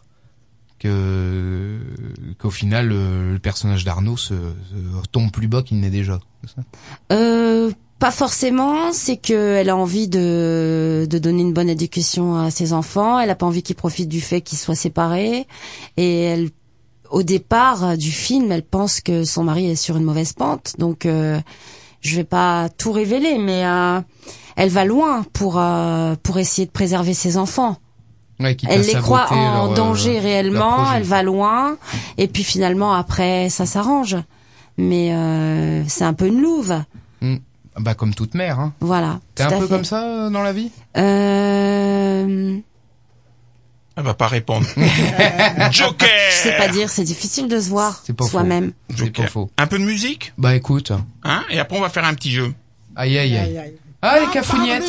[SPEAKER 2] que qu'au final le, le personnage d'Arnaud se, se tombe plus bas qu'il n'est déjà, c'est ça?
[SPEAKER 4] Euh, Pas forcément, c'est que elle a envie de de donner une bonne éducation à ses enfants, elle a pas envie qu'ils profitent du fait qu'ils soient séparés, et elle, au départ du film, elle pense que son mari est sur une mauvaise pente, donc euh, je vais pas tout révéler, mais euh, elle va loin pour euh, pour essayer de préserver ses enfants.
[SPEAKER 2] Ouais, quitte à
[SPEAKER 4] Elle les croit
[SPEAKER 2] saboter
[SPEAKER 4] en
[SPEAKER 2] leur, euh,
[SPEAKER 4] danger
[SPEAKER 2] leur
[SPEAKER 4] réellement,
[SPEAKER 2] projet.
[SPEAKER 4] elle va loin, et puis finalement après ça s'arrange, mais euh, c'est un peu une louve.
[SPEAKER 2] Mm. Bah comme toute mère, hein.
[SPEAKER 4] Voilà.
[SPEAKER 2] T'es
[SPEAKER 4] tout
[SPEAKER 2] un
[SPEAKER 4] à
[SPEAKER 2] peu
[SPEAKER 4] fait.
[SPEAKER 2] comme ça euh, dans la vie?
[SPEAKER 4] Euh...
[SPEAKER 1] Elle va pas répondre. Joker.
[SPEAKER 4] Je sais pas dire, c'est difficile de se voir
[SPEAKER 2] C'est pas faux.
[SPEAKER 4] soi-même.
[SPEAKER 2] C'est pas faux.
[SPEAKER 1] Un peu de musique,
[SPEAKER 2] Bah écoute.
[SPEAKER 1] hein, et après on va faire un petit jeu.
[SPEAKER 2] Aïe aïe aïe. Ah les cafougnettes.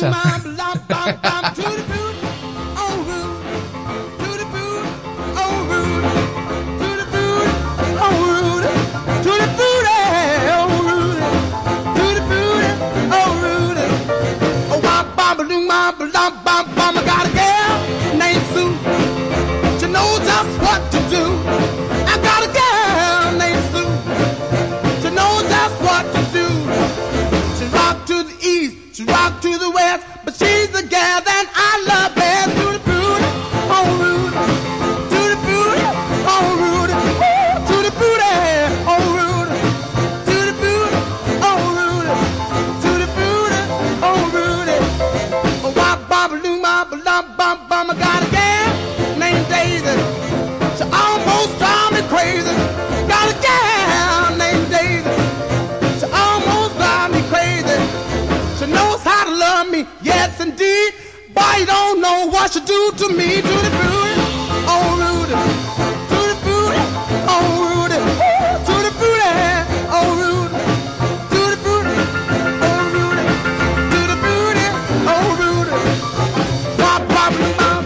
[SPEAKER 6] I got a girl named Sue. She knows just what to do. I got a girl named Sue. She knows just what to do. She rock to the east, she rock to the west, but she's the gal that I love best. To the booty, oh Rudy, to the booty, oh Rudy, ooh, to the booty, oh Rudy, to the booty, oh Rudy, to the booty, oh Rudy. Oh, wop, bop, loom, bop, lum, bum, bum. I got a gal named Daisy. She almost drive me crazy. Got a gal named Daisy. She almost drive me crazy. She knows how to love me, yes indeed. Boy, you don't know what she do to me. To the booty, oh Rudy. To the booty, oh Rudy. Ooh, to the booty, oh Rudy. To the booty, oh Rudy. To the booty, oh Rudy. Wop, wop, wop.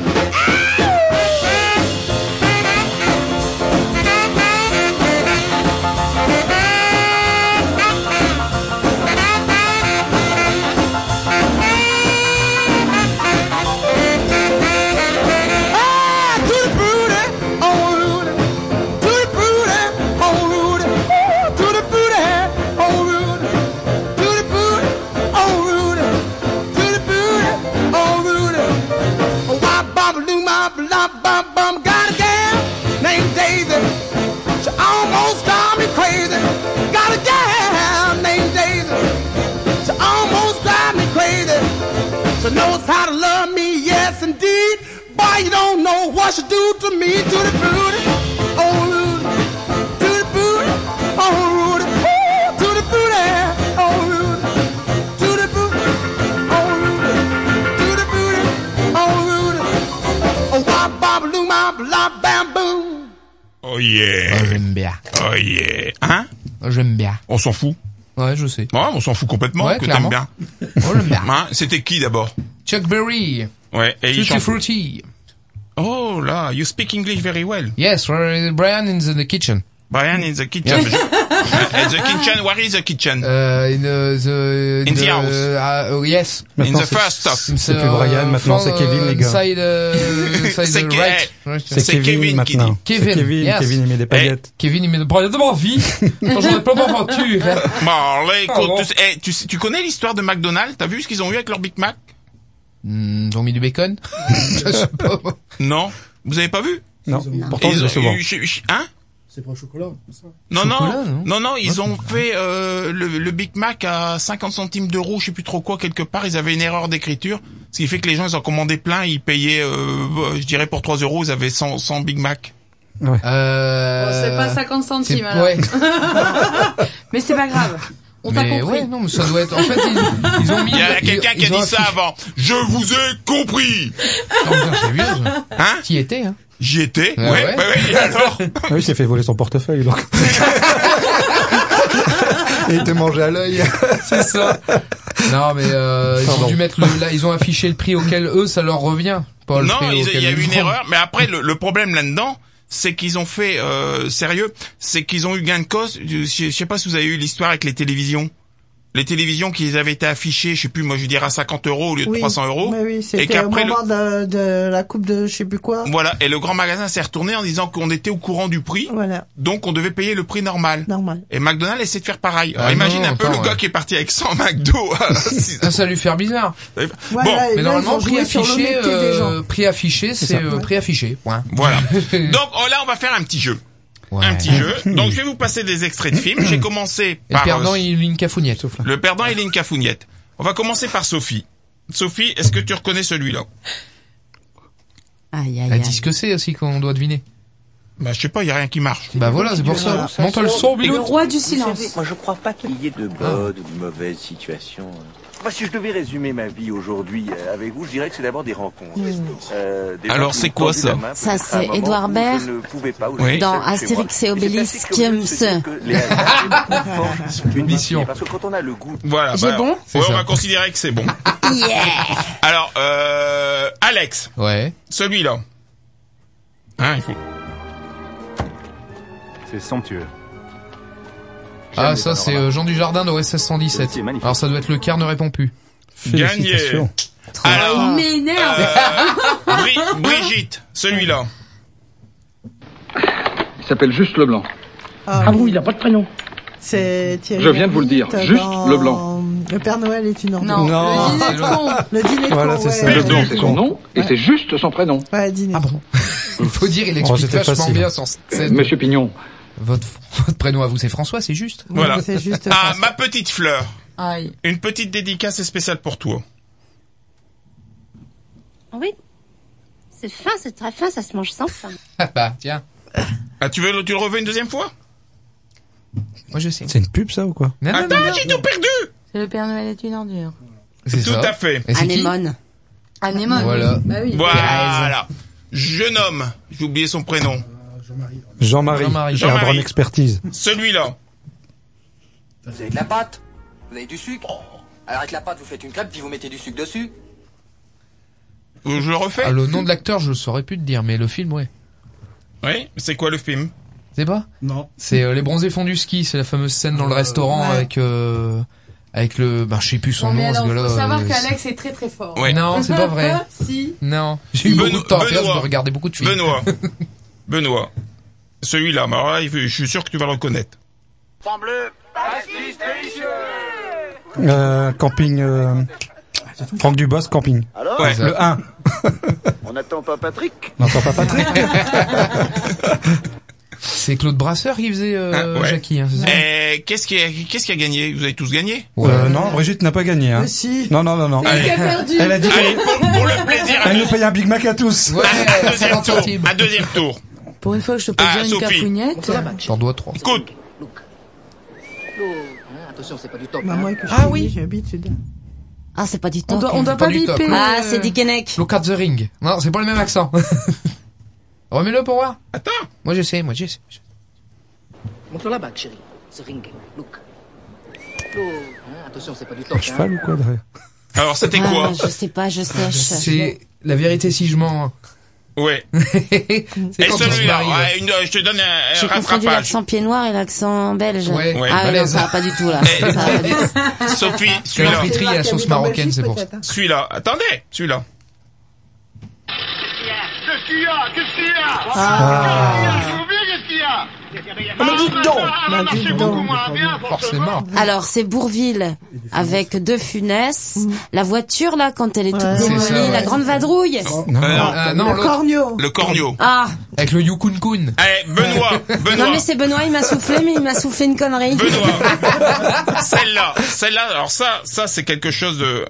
[SPEAKER 6] Ah, to the booty, oh Rudy. To the booty, oh Rudy. Ooh, to the booty, oh Rudy. To the booty, oh Rudy. To the booty, oh Rudy. Oh, wop, bop, loom, bop, lop, bum, bum. Got a gal named Daisy. She almost drive me crazy. Got a gal named Daisy. She almost drive me crazy. She knows how to love me, yes indeed. Boy, you don't know what she do to me. To the booty, oh Rudy. To the booty, oh Rudy. Ooh, to the booty, oh Rudy. To the booty, oh Rudy. To the booty, oh Rudy. Oh, wop, bop, loom, bop, lop, bam, boom.
[SPEAKER 1] Oh yeah.
[SPEAKER 2] Oh, j'aime bien.
[SPEAKER 1] Oh yeah. Hein?
[SPEAKER 2] Oh, j'aime bien.
[SPEAKER 1] On s'en fout.
[SPEAKER 2] Ouais, je sais.
[SPEAKER 1] Ouais, on s'en fout complètement
[SPEAKER 2] Ouais,
[SPEAKER 1] que
[SPEAKER 2] clairement.
[SPEAKER 1] t'aimes bien.
[SPEAKER 2] Oh, j'aime bien.
[SPEAKER 1] Hein? C'était qui d'abord?
[SPEAKER 2] Chuck Berry.
[SPEAKER 1] Ouais, et il
[SPEAKER 2] Tutti
[SPEAKER 1] chante.
[SPEAKER 2] Frutti.
[SPEAKER 1] Oh là, you speak English very well.
[SPEAKER 2] Yes, Brian in the kitchen.
[SPEAKER 1] Brian in the kitchen. Uh, the kitchen, where is the kitchen?
[SPEAKER 2] Uh, in the, the
[SPEAKER 1] In the
[SPEAKER 2] the,
[SPEAKER 1] house.
[SPEAKER 2] Uh, oh, yes.
[SPEAKER 1] In the first stop.
[SPEAKER 5] C'est plus Brian, maintenant c'est Kevin, les gars.
[SPEAKER 2] Inside, uh, inside
[SPEAKER 1] C'est
[SPEAKER 2] the
[SPEAKER 1] Ke-
[SPEAKER 2] right.
[SPEAKER 1] eh,
[SPEAKER 2] Right.
[SPEAKER 5] C'est Kevin maintenant. C'est
[SPEAKER 2] Kevin,
[SPEAKER 5] Kevin,
[SPEAKER 2] yes.
[SPEAKER 5] Kevin, il met des paillettes.
[SPEAKER 2] Kevin, il met des paillettes de ma vie. Quand j'en ai pas d'aventure. Hein.
[SPEAKER 1] Bon, là, écoute,
[SPEAKER 2] Oh, bon.
[SPEAKER 1] tu, eh, tu, tu connais l'histoire de McDonald's? T'as vu ce qu'ils ont eu avec leur Big Mac?
[SPEAKER 2] Hmm, ils ont mis du bacon? Je sais pas.
[SPEAKER 1] Non? Vous avez pas vu?
[SPEAKER 5] Non. Pourtant,
[SPEAKER 1] Ils
[SPEAKER 5] je
[SPEAKER 1] ont
[SPEAKER 5] vais souvent.
[SPEAKER 1] eu- ch- ch- hein?
[SPEAKER 12] C'est pas au chocolat, c'est ça?
[SPEAKER 1] Non,
[SPEAKER 2] Chocolat,
[SPEAKER 1] non,
[SPEAKER 2] non
[SPEAKER 1] non, non, ils ont fait euh, le, le Big Mac à cinquante centimes d'euros, je sais plus trop quoi, quelque part. Ils avaient une erreur d'écriture, ce qui fait que les gens, ils ont commandé plein, ils payaient, euh, je dirais pour trois euros, ils avaient cent, cent Big Mac.
[SPEAKER 5] Ouais.
[SPEAKER 2] Euh...
[SPEAKER 9] Bon, c'est pas cinquante centimes,
[SPEAKER 2] c'est-
[SPEAKER 9] alors.
[SPEAKER 2] Ouais.
[SPEAKER 9] Mais c'est pas grave. On t'a
[SPEAKER 2] Mais
[SPEAKER 9] compris.
[SPEAKER 2] ouais, non, mais ça doit être, en fait, ils, ils ont mis...
[SPEAKER 1] Il y a
[SPEAKER 2] ils-
[SPEAKER 1] quelqu'un qui a
[SPEAKER 2] ils ont
[SPEAKER 1] dit ça
[SPEAKER 2] affiché-
[SPEAKER 1] avant. Je vous ai compris.
[SPEAKER 2] Oh, putain, j'ai vu, ça.
[SPEAKER 1] Hein?
[SPEAKER 2] T'y étais, hein.
[SPEAKER 1] J'y étais.
[SPEAKER 2] Ah
[SPEAKER 1] Ouais,
[SPEAKER 2] ouais.
[SPEAKER 1] ouais, ouais, et alors?
[SPEAKER 5] Ah oui, il s'est fait voler son portefeuille, donc. Et il te mangeait à l'œil.
[SPEAKER 2] C'est ça. Non, mais euh, ils
[SPEAKER 5] Pardon.
[SPEAKER 2] ont dû mettre le, là, ils ont affiché le prix auquel eux, ça leur revient. Pas le
[SPEAKER 1] Non,
[SPEAKER 2] prix
[SPEAKER 1] ils-
[SPEAKER 2] auquel
[SPEAKER 1] il y a
[SPEAKER 2] ils
[SPEAKER 1] eu une
[SPEAKER 2] vendent.
[SPEAKER 1] erreur, mais après le, le problème là-dedans, c'est qu'ils ont fait euh, sérieux, c'est qu'ils ont eu gain de cause. Je, je sais pas si vous avez eu l'histoire avec les télévisions. les télévisions qui avaient été affichées, je sais plus, moi je dirais à cinquante euros au lieu de
[SPEAKER 3] Oui.
[SPEAKER 1] trois cents euros.
[SPEAKER 3] Oui, oui,
[SPEAKER 1] et
[SPEAKER 3] c'était au
[SPEAKER 1] qu'après
[SPEAKER 3] moment
[SPEAKER 1] le...
[SPEAKER 3] de, de la coupe de je sais plus quoi.
[SPEAKER 1] Voilà, et le grand magasin s'est retourné en disant qu'on était au courant du prix,
[SPEAKER 3] Voilà.
[SPEAKER 1] donc on devait payer le prix normal.
[SPEAKER 3] Normal.
[SPEAKER 1] Et McDonald's essaie de faire pareil. Alors
[SPEAKER 2] Ah
[SPEAKER 1] imagine
[SPEAKER 2] non,
[SPEAKER 1] un peu
[SPEAKER 2] attends,
[SPEAKER 1] le gars
[SPEAKER 2] ouais.
[SPEAKER 1] qui est parti avec cent McDo.
[SPEAKER 2] Ça, ça lui faire bizarre.
[SPEAKER 3] Ouais,
[SPEAKER 1] bon,
[SPEAKER 3] là,
[SPEAKER 2] Mais
[SPEAKER 3] là,
[SPEAKER 2] normalement,
[SPEAKER 3] ils ont
[SPEAKER 2] prix
[SPEAKER 3] joué sur
[SPEAKER 2] affiché,
[SPEAKER 3] l'honnêteté des gens.
[SPEAKER 2] euh, prix affiché, c'est euh, prix affiché. Point.
[SPEAKER 1] voilà. Donc oh, là, on va faire un petit jeu.
[SPEAKER 2] Ouais.
[SPEAKER 1] Un petit jeu. Donc je vais vous passer des extraits de films. J'ai commencé
[SPEAKER 2] Et le
[SPEAKER 1] par
[SPEAKER 2] perdant,
[SPEAKER 1] euh,
[SPEAKER 2] il a une cafouniette.
[SPEAKER 1] le perdant et une cafouniette. On va commencer par Sophie. Sophie, est-ce que tu reconnais celui-là?
[SPEAKER 4] Aïe, aïe,
[SPEAKER 2] Elle
[SPEAKER 4] aïe.
[SPEAKER 2] dit ce que c'est aussi qu'on doit deviner.
[SPEAKER 1] Bah je sais pas, il y a rien qui marche.
[SPEAKER 2] Bah voilà, c'est pour ça. Monte le son,
[SPEAKER 9] Le
[SPEAKER 2] Bilou.
[SPEAKER 9] roi du
[SPEAKER 15] Vous
[SPEAKER 9] silence.
[SPEAKER 15] savez, moi je crois pas qu'il y ait de bonnes ou de mauvaises situations. Moi, si je devais résumer ma vie aujourd'hui euh, avec vous, je dirais que c'est d'abord des rencontres. Euh, des gens
[SPEAKER 1] Alors,
[SPEAKER 15] qui
[SPEAKER 1] c'est
[SPEAKER 15] m'ont
[SPEAKER 1] quoi
[SPEAKER 15] tendu
[SPEAKER 1] ça
[SPEAKER 15] la main,
[SPEAKER 4] Ça,
[SPEAKER 15] peut-être à un
[SPEAKER 4] c'est
[SPEAKER 15] moment
[SPEAKER 4] Édouard
[SPEAKER 15] où
[SPEAKER 4] Baird
[SPEAKER 15] je ne pouvais pas, où
[SPEAKER 1] Oui.
[SPEAKER 15] j'étais
[SPEAKER 4] Dans
[SPEAKER 15] seul chez
[SPEAKER 4] Astérix
[SPEAKER 15] moi.
[SPEAKER 4] et
[SPEAKER 15] c'est
[SPEAKER 4] Obélix,
[SPEAKER 15] assez curieux de se dire que les hasards forgent une
[SPEAKER 2] Mission.
[SPEAKER 15] Parce que quand on a le goût...
[SPEAKER 1] Voilà.
[SPEAKER 4] J'ai
[SPEAKER 1] bah,
[SPEAKER 4] bon
[SPEAKER 1] ouais,
[SPEAKER 2] C'est
[SPEAKER 1] on
[SPEAKER 2] ça.
[SPEAKER 1] va considérer que c'est bon.
[SPEAKER 4] Yeah.
[SPEAKER 1] Alors, euh, Alex,
[SPEAKER 2] Ouais.
[SPEAKER 1] celui-là. Hein, il faut.
[SPEAKER 16] C'est somptueux.
[SPEAKER 2] Ah, ça, c'est euh, Jean Dujardin de O S S cent dix-sept.
[SPEAKER 16] C'est magnifique.
[SPEAKER 2] Alors ça doit être le Caire ne répond plus.
[SPEAKER 1] Gagné.
[SPEAKER 5] Félicitations.
[SPEAKER 1] Alors,
[SPEAKER 9] Il m'énerve.
[SPEAKER 1] euh, Bri- Brigitte, celui-là.
[SPEAKER 11] Il s'appelle Juste Leblanc.
[SPEAKER 3] Ah,
[SPEAKER 11] oui, il n'a pas de prénom.
[SPEAKER 3] C'est Thierry
[SPEAKER 11] Je viens de vous le dire,
[SPEAKER 3] Lhermitte
[SPEAKER 11] juste
[SPEAKER 3] dans
[SPEAKER 11] Leblanc.
[SPEAKER 3] Le Père Noël est une ordure.
[SPEAKER 9] Non,
[SPEAKER 5] Non,
[SPEAKER 9] le dîner de con.
[SPEAKER 3] Le dîner de
[SPEAKER 5] Voilà,
[SPEAKER 3] con,
[SPEAKER 5] c'est
[SPEAKER 3] ouais.
[SPEAKER 5] ça.
[SPEAKER 3] Ouais,
[SPEAKER 11] Leblanc,
[SPEAKER 5] Ouais.
[SPEAKER 11] c'est son nom, et
[SPEAKER 3] Ouais.
[SPEAKER 11] c'est juste son prénom.
[SPEAKER 3] Ouais, dîner.
[SPEAKER 2] Ah bon. Il faut dire, il
[SPEAKER 5] Oh,
[SPEAKER 2] explique
[SPEAKER 5] c'était
[SPEAKER 2] vachement
[SPEAKER 5] facile.
[SPEAKER 2] bien sur cette scène.
[SPEAKER 11] Monsieur Pignon.
[SPEAKER 2] Votre, votre prénom à vous, c'est François, c'est juste.
[SPEAKER 1] Voilà.
[SPEAKER 3] C'est juste
[SPEAKER 1] Ah,
[SPEAKER 3] François.
[SPEAKER 1] ma petite fleur.
[SPEAKER 9] Aïe.
[SPEAKER 1] Une petite dédicace spéciale pour toi.
[SPEAKER 17] Oui. C'est fin, c'est très fin, ça se mange sans fin.
[SPEAKER 2] Ah bah, tiens.
[SPEAKER 1] Ah, tu veux, le- tu le reveux une deuxième fois?
[SPEAKER 2] Moi, je sais.
[SPEAKER 5] C'est une pub, ça, ou quoi?
[SPEAKER 2] Non, non,
[SPEAKER 1] Attends,
[SPEAKER 2] non, non.
[SPEAKER 1] j'ai tout perdu!
[SPEAKER 9] C'est le Père Noël est une ordure.
[SPEAKER 2] C'est
[SPEAKER 1] Tout
[SPEAKER 2] ça.
[SPEAKER 1] à fait.
[SPEAKER 2] Et c'est qui
[SPEAKER 4] Anémone.
[SPEAKER 9] Anémone.
[SPEAKER 2] Voilà.
[SPEAKER 9] Bah oui.
[SPEAKER 1] Voilà. Jeune homme. J'ai oublié son prénom.
[SPEAKER 5] Jean-Marie.
[SPEAKER 2] Jean-Marie.
[SPEAKER 1] Jean-Marie.
[SPEAKER 5] Airborne Expertise.
[SPEAKER 1] Celui-là.
[SPEAKER 18] Vous avez de la pâte? Vous avez du sucre? Alors avec la pâte, vous faites une crêpe, puis vous mettez du sucre dessus.
[SPEAKER 1] Euh, Je le refais?
[SPEAKER 2] Ah, le nom de l'acteur, je saurais plus te dire, mais le film, ouais.
[SPEAKER 1] Oui, c'est quoi le film?
[SPEAKER 2] C'est pas?
[SPEAKER 12] Non.
[SPEAKER 2] C'est euh, Les Bronzés font du ski, c'est la fameuse scène dans le restaurant
[SPEAKER 3] ouais.
[SPEAKER 2] avec euh, avec le bah je sais plus son
[SPEAKER 9] Non, mais
[SPEAKER 2] nom ce
[SPEAKER 9] alors,
[SPEAKER 2] gars-là.
[SPEAKER 9] faut savoir
[SPEAKER 2] euh,
[SPEAKER 9] qu'Alex est très très fort.
[SPEAKER 1] Ouais.
[SPEAKER 2] Non, c'est pas vrai.
[SPEAKER 9] Si.
[SPEAKER 2] Non, j'ai eu
[SPEAKER 1] Benoît-
[SPEAKER 2] beaucoup de temps à faire, je
[SPEAKER 1] Benoît.
[SPEAKER 2] peux regarder beaucoup de films.
[SPEAKER 1] Benoît. Benoît. Celui-là, mais alors là, je suis sûr que tu vas le reconnaître.
[SPEAKER 18] Pan bleu, pastis délicieux.
[SPEAKER 5] Euh, camping, euh, Franck Dubos, camping.
[SPEAKER 18] Alors,
[SPEAKER 1] Ouais.
[SPEAKER 5] Le un.
[SPEAKER 18] on n'attend pas Patrick?
[SPEAKER 5] N'entends pas Patrick?
[SPEAKER 2] C'est Claude Brasseur qui faisait euh,
[SPEAKER 1] Ah, ouais.
[SPEAKER 2] Jackie, hein, c'est ça?
[SPEAKER 1] Et qu'est-ce qui a, qu'est-ce qui a gagné? Vous avez tous gagné?
[SPEAKER 5] Euh, non, Brigitte n'a pas gagné, hein.
[SPEAKER 3] Mais si.
[SPEAKER 5] Non, non, non, non.
[SPEAKER 9] C'est lui qui a perdu.
[SPEAKER 5] Elle a dit
[SPEAKER 1] Allez,
[SPEAKER 5] qu'elle
[SPEAKER 1] pour, pour le plaisir, un,
[SPEAKER 5] elle nous
[SPEAKER 1] deux-
[SPEAKER 5] paye un Big Mac à tous.
[SPEAKER 2] Ouais,
[SPEAKER 1] un deuxième
[SPEAKER 2] cinquante
[SPEAKER 1] tour.
[SPEAKER 2] centimes.
[SPEAKER 1] Un deuxième tour.
[SPEAKER 9] Pour une fois que je peux
[SPEAKER 1] Ah,
[SPEAKER 9] dire une
[SPEAKER 1] Sophie.
[SPEAKER 9] cafouniette.
[SPEAKER 2] T'en dois trois.
[SPEAKER 1] Écoute.
[SPEAKER 18] Attention, c'est pas du top.
[SPEAKER 3] Bah, moi, que je
[SPEAKER 2] Ah
[SPEAKER 3] suis
[SPEAKER 2] oui.
[SPEAKER 3] j'ai l'habitude.
[SPEAKER 4] Ah, c'est pas du
[SPEAKER 9] On
[SPEAKER 4] tout.
[SPEAKER 9] doit, on doit
[SPEAKER 2] pas
[SPEAKER 9] pas
[SPEAKER 2] du
[SPEAKER 9] biper.
[SPEAKER 2] top.
[SPEAKER 4] Ah,
[SPEAKER 9] euh,
[SPEAKER 4] c'est Dickeneck.
[SPEAKER 2] Look at the ring. Non, c'est pas le même accent. Remets-le pour voir.
[SPEAKER 1] Attends.
[SPEAKER 2] Moi je sais, moi je sais.
[SPEAKER 18] Montre la bague, chérie. Ce ring. Look. Look. Hein, attention, c'est pas du top.
[SPEAKER 5] Un cheval ou quoi derrière?
[SPEAKER 1] Alors, c'était quoi?
[SPEAKER 4] Ah, je sais pas, je sèche.
[SPEAKER 2] C'est la vérité si je mens.
[SPEAKER 1] Ouais.
[SPEAKER 2] C'est
[SPEAKER 1] Et
[SPEAKER 2] quand on se
[SPEAKER 1] celui-là,
[SPEAKER 2] marie.
[SPEAKER 1] ouais, une- je te donne un,
[SPEAKER 4] J'ai
[SPEAKER 1] un
[SPEAKER 4] confondu
[SPEAKER 1] rattrapage.
[SPEAKER 4] l'accent pied noir et l'accent belge.
[SPEAKER 2] Ouais.
[SPEAKER 1] Ouais,
[SPEAKER 4] ah ouais, non,
[SPEAKER 2] balèze.
[SPEAKER 4] ça va pas du tout là.
[SPEAKER 1] Eh.
[SPEAKER 4] Ça va pas du tout.
[SPEAKER 1] Sophie,
[SPEAKER 2] C'est la
[SPEAKER 1] celui-là.
[SPEAKER 2] friterie à la sauce marocaine, c'est pour ça.
[SPEAKER 1] Celui-là. Attendez, celui-là.
[SPEAKER 6] Qu'est-ce qu'il y a? Qu'est-ce qu'il y a?
[SPEAKER 5] Ah.
[SPEAKER 6] Qu'est-ce qu'il y a?
[SPEAKER 3] Mais dites donc. Bah, dites donc.
[SPEAKER 2] Forcément.
[SPEAKER 4] Alors, c'est Bourville avec De Funès. La voiture, là, quand elle est toute
[SPEAKER 3] Ouais.
[SPEAKER 2] C'est
[SPEAKER 4] démolie,
[SPEAKER 2] ça, ouais.
[SPEAKER 4] la grande vadrouille.
[SPEAKER 5] Non.
[SPEAKER 1] Euh, non.
[SPEAKER 2] Ah, non,
[SPEAKER 3] Le
[SPEAKER 2] l'autre.
[SPEAKER 3] cornio.
[SPEAKER 1] Le cornio.
[SPEAKER 4] Ah.
[SPEAKER 2] Avec le Yukun Kun.
[SPEAKER 1] Eh, Benoît, Benoît.
[SPEAKER 4] Non, mais c'est Benoît, il m'a soufflé, mais il m'a soufflé une connerie.
[SPEAKER 1] Benoît. Celle-là, celle-là, alors ça, ça c'est quelque chose de...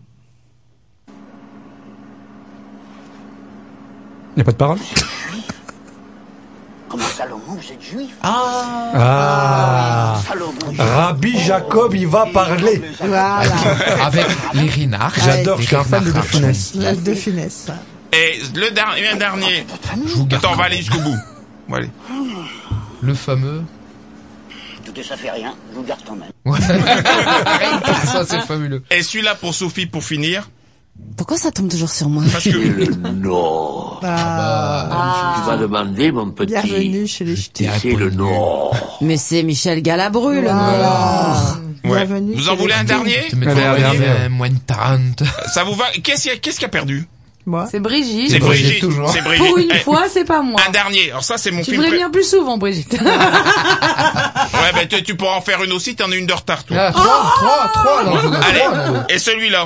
[SPEAKER 5] Y a pas de parole?
[SPEAKER 18] Comment Salomon, vous êtes juif?
[SPEAKER 5] Ah.
[SPEAKER 18] Salomon.
[SPEAKER 5] Rabbi Jacob, il va parler.
[SPEAKER 3] Voilà.
[SPEAKER 2] Avec les Rinards.
[SPEAKER 5] J'adore,
[SPEAKER 2] Les
[SPEAKER 5] je suis un fan de De
[SPEAKER 2] Rinards.
[SPEAKER 5] Funès.
[SPEAKER 3] La de finesse.
[SPEAKER 1] Et le dernier, un dernier.
[SPEAKER 2] Je vous garde.
[SPEAKER 1] Attends, on va aller jusqu'au bout. Bon, allez.
[SPEAKER 2] Le fameux.
[SPEAKER 18] Écoutez, ça fait rien. Je vous garde quand même.
[SPEAKER 2] Ouais. Ça, c'est fabuleux.
[SPEAKER 1] Et celui-là pour Sophie, pour finir.
[SPEAKER 4] Pourquoi ça tombe toujours sur moi?
[SPEAKER 1] Parce que...
[SPEAKER 19] Le Nord.
[SPEAKER 3] Ah.
[SPEAKER 19] Tu vas demander, mon petit.
[SPEAKER 3] Bienvenue chez les ch'tis.
[SPEAKER 19] C'est le Nord.
[SPEAKER 4] Mais c'est Michel Galabru, le
[SPEAKER 3] Voilà.
[SPEAKER 4] Nord.
[SPEAKER 1] Voilà. Ouais.
[SPEAKER 3] Bienvenue
[SPEAKER 1] Vous
[SPEAKER 3] chez
[SPEAKER 1] en voulez
[SPEAKER 3] les
[SPEAKER 1] un
[SPEAKER 3] clowns.
[SPEAKER 1] dernier?
[SPEAKER 2] Tu mets
[SPEAKER 5] Allez, allez, allez.
[SPEAKER 2] euh, moins de trente.
[SPEAKER 1] Ça vous va? Qu'est-ce qui a, qu'est-ce qui a perdu?
[SPEAKER 3] Moi.
[SPEAKER 9] C'est Brigitte.
[SPEAKER 1] C'est
[SPEAKER 2] Brigitte,
[SPEAKER 1] Brigitte.
[SPEAKER 2] toujours.
[SPEAKER 1] C'est Brigitte.
[SPEAKER 9] Pour une
[SPEAKER 1] Eh,
[SPEAKER 9] fois, c'est pas moi.
[SPEAKER 1] un dernier. Alors ça, c'est mon
[SPEAKER 9] Tu
[SPEAKER 1] film.
[SPEAKER 9] devrais
[SPEAKER 1] pré-
[SPEAKER 9] venir plus souvent, Brigitte.
[SPEAKER 1] Ouais, ben tu, tu pourras en faire une aussi. T'en as une de retard, toi.
[SPEAKER 2] Ah, trois, trois, trois, non, non,
[SPEAKER 1] Allez.
[SPEAKER 2] trois, non.
[SPEAKER 1] Et celui-là.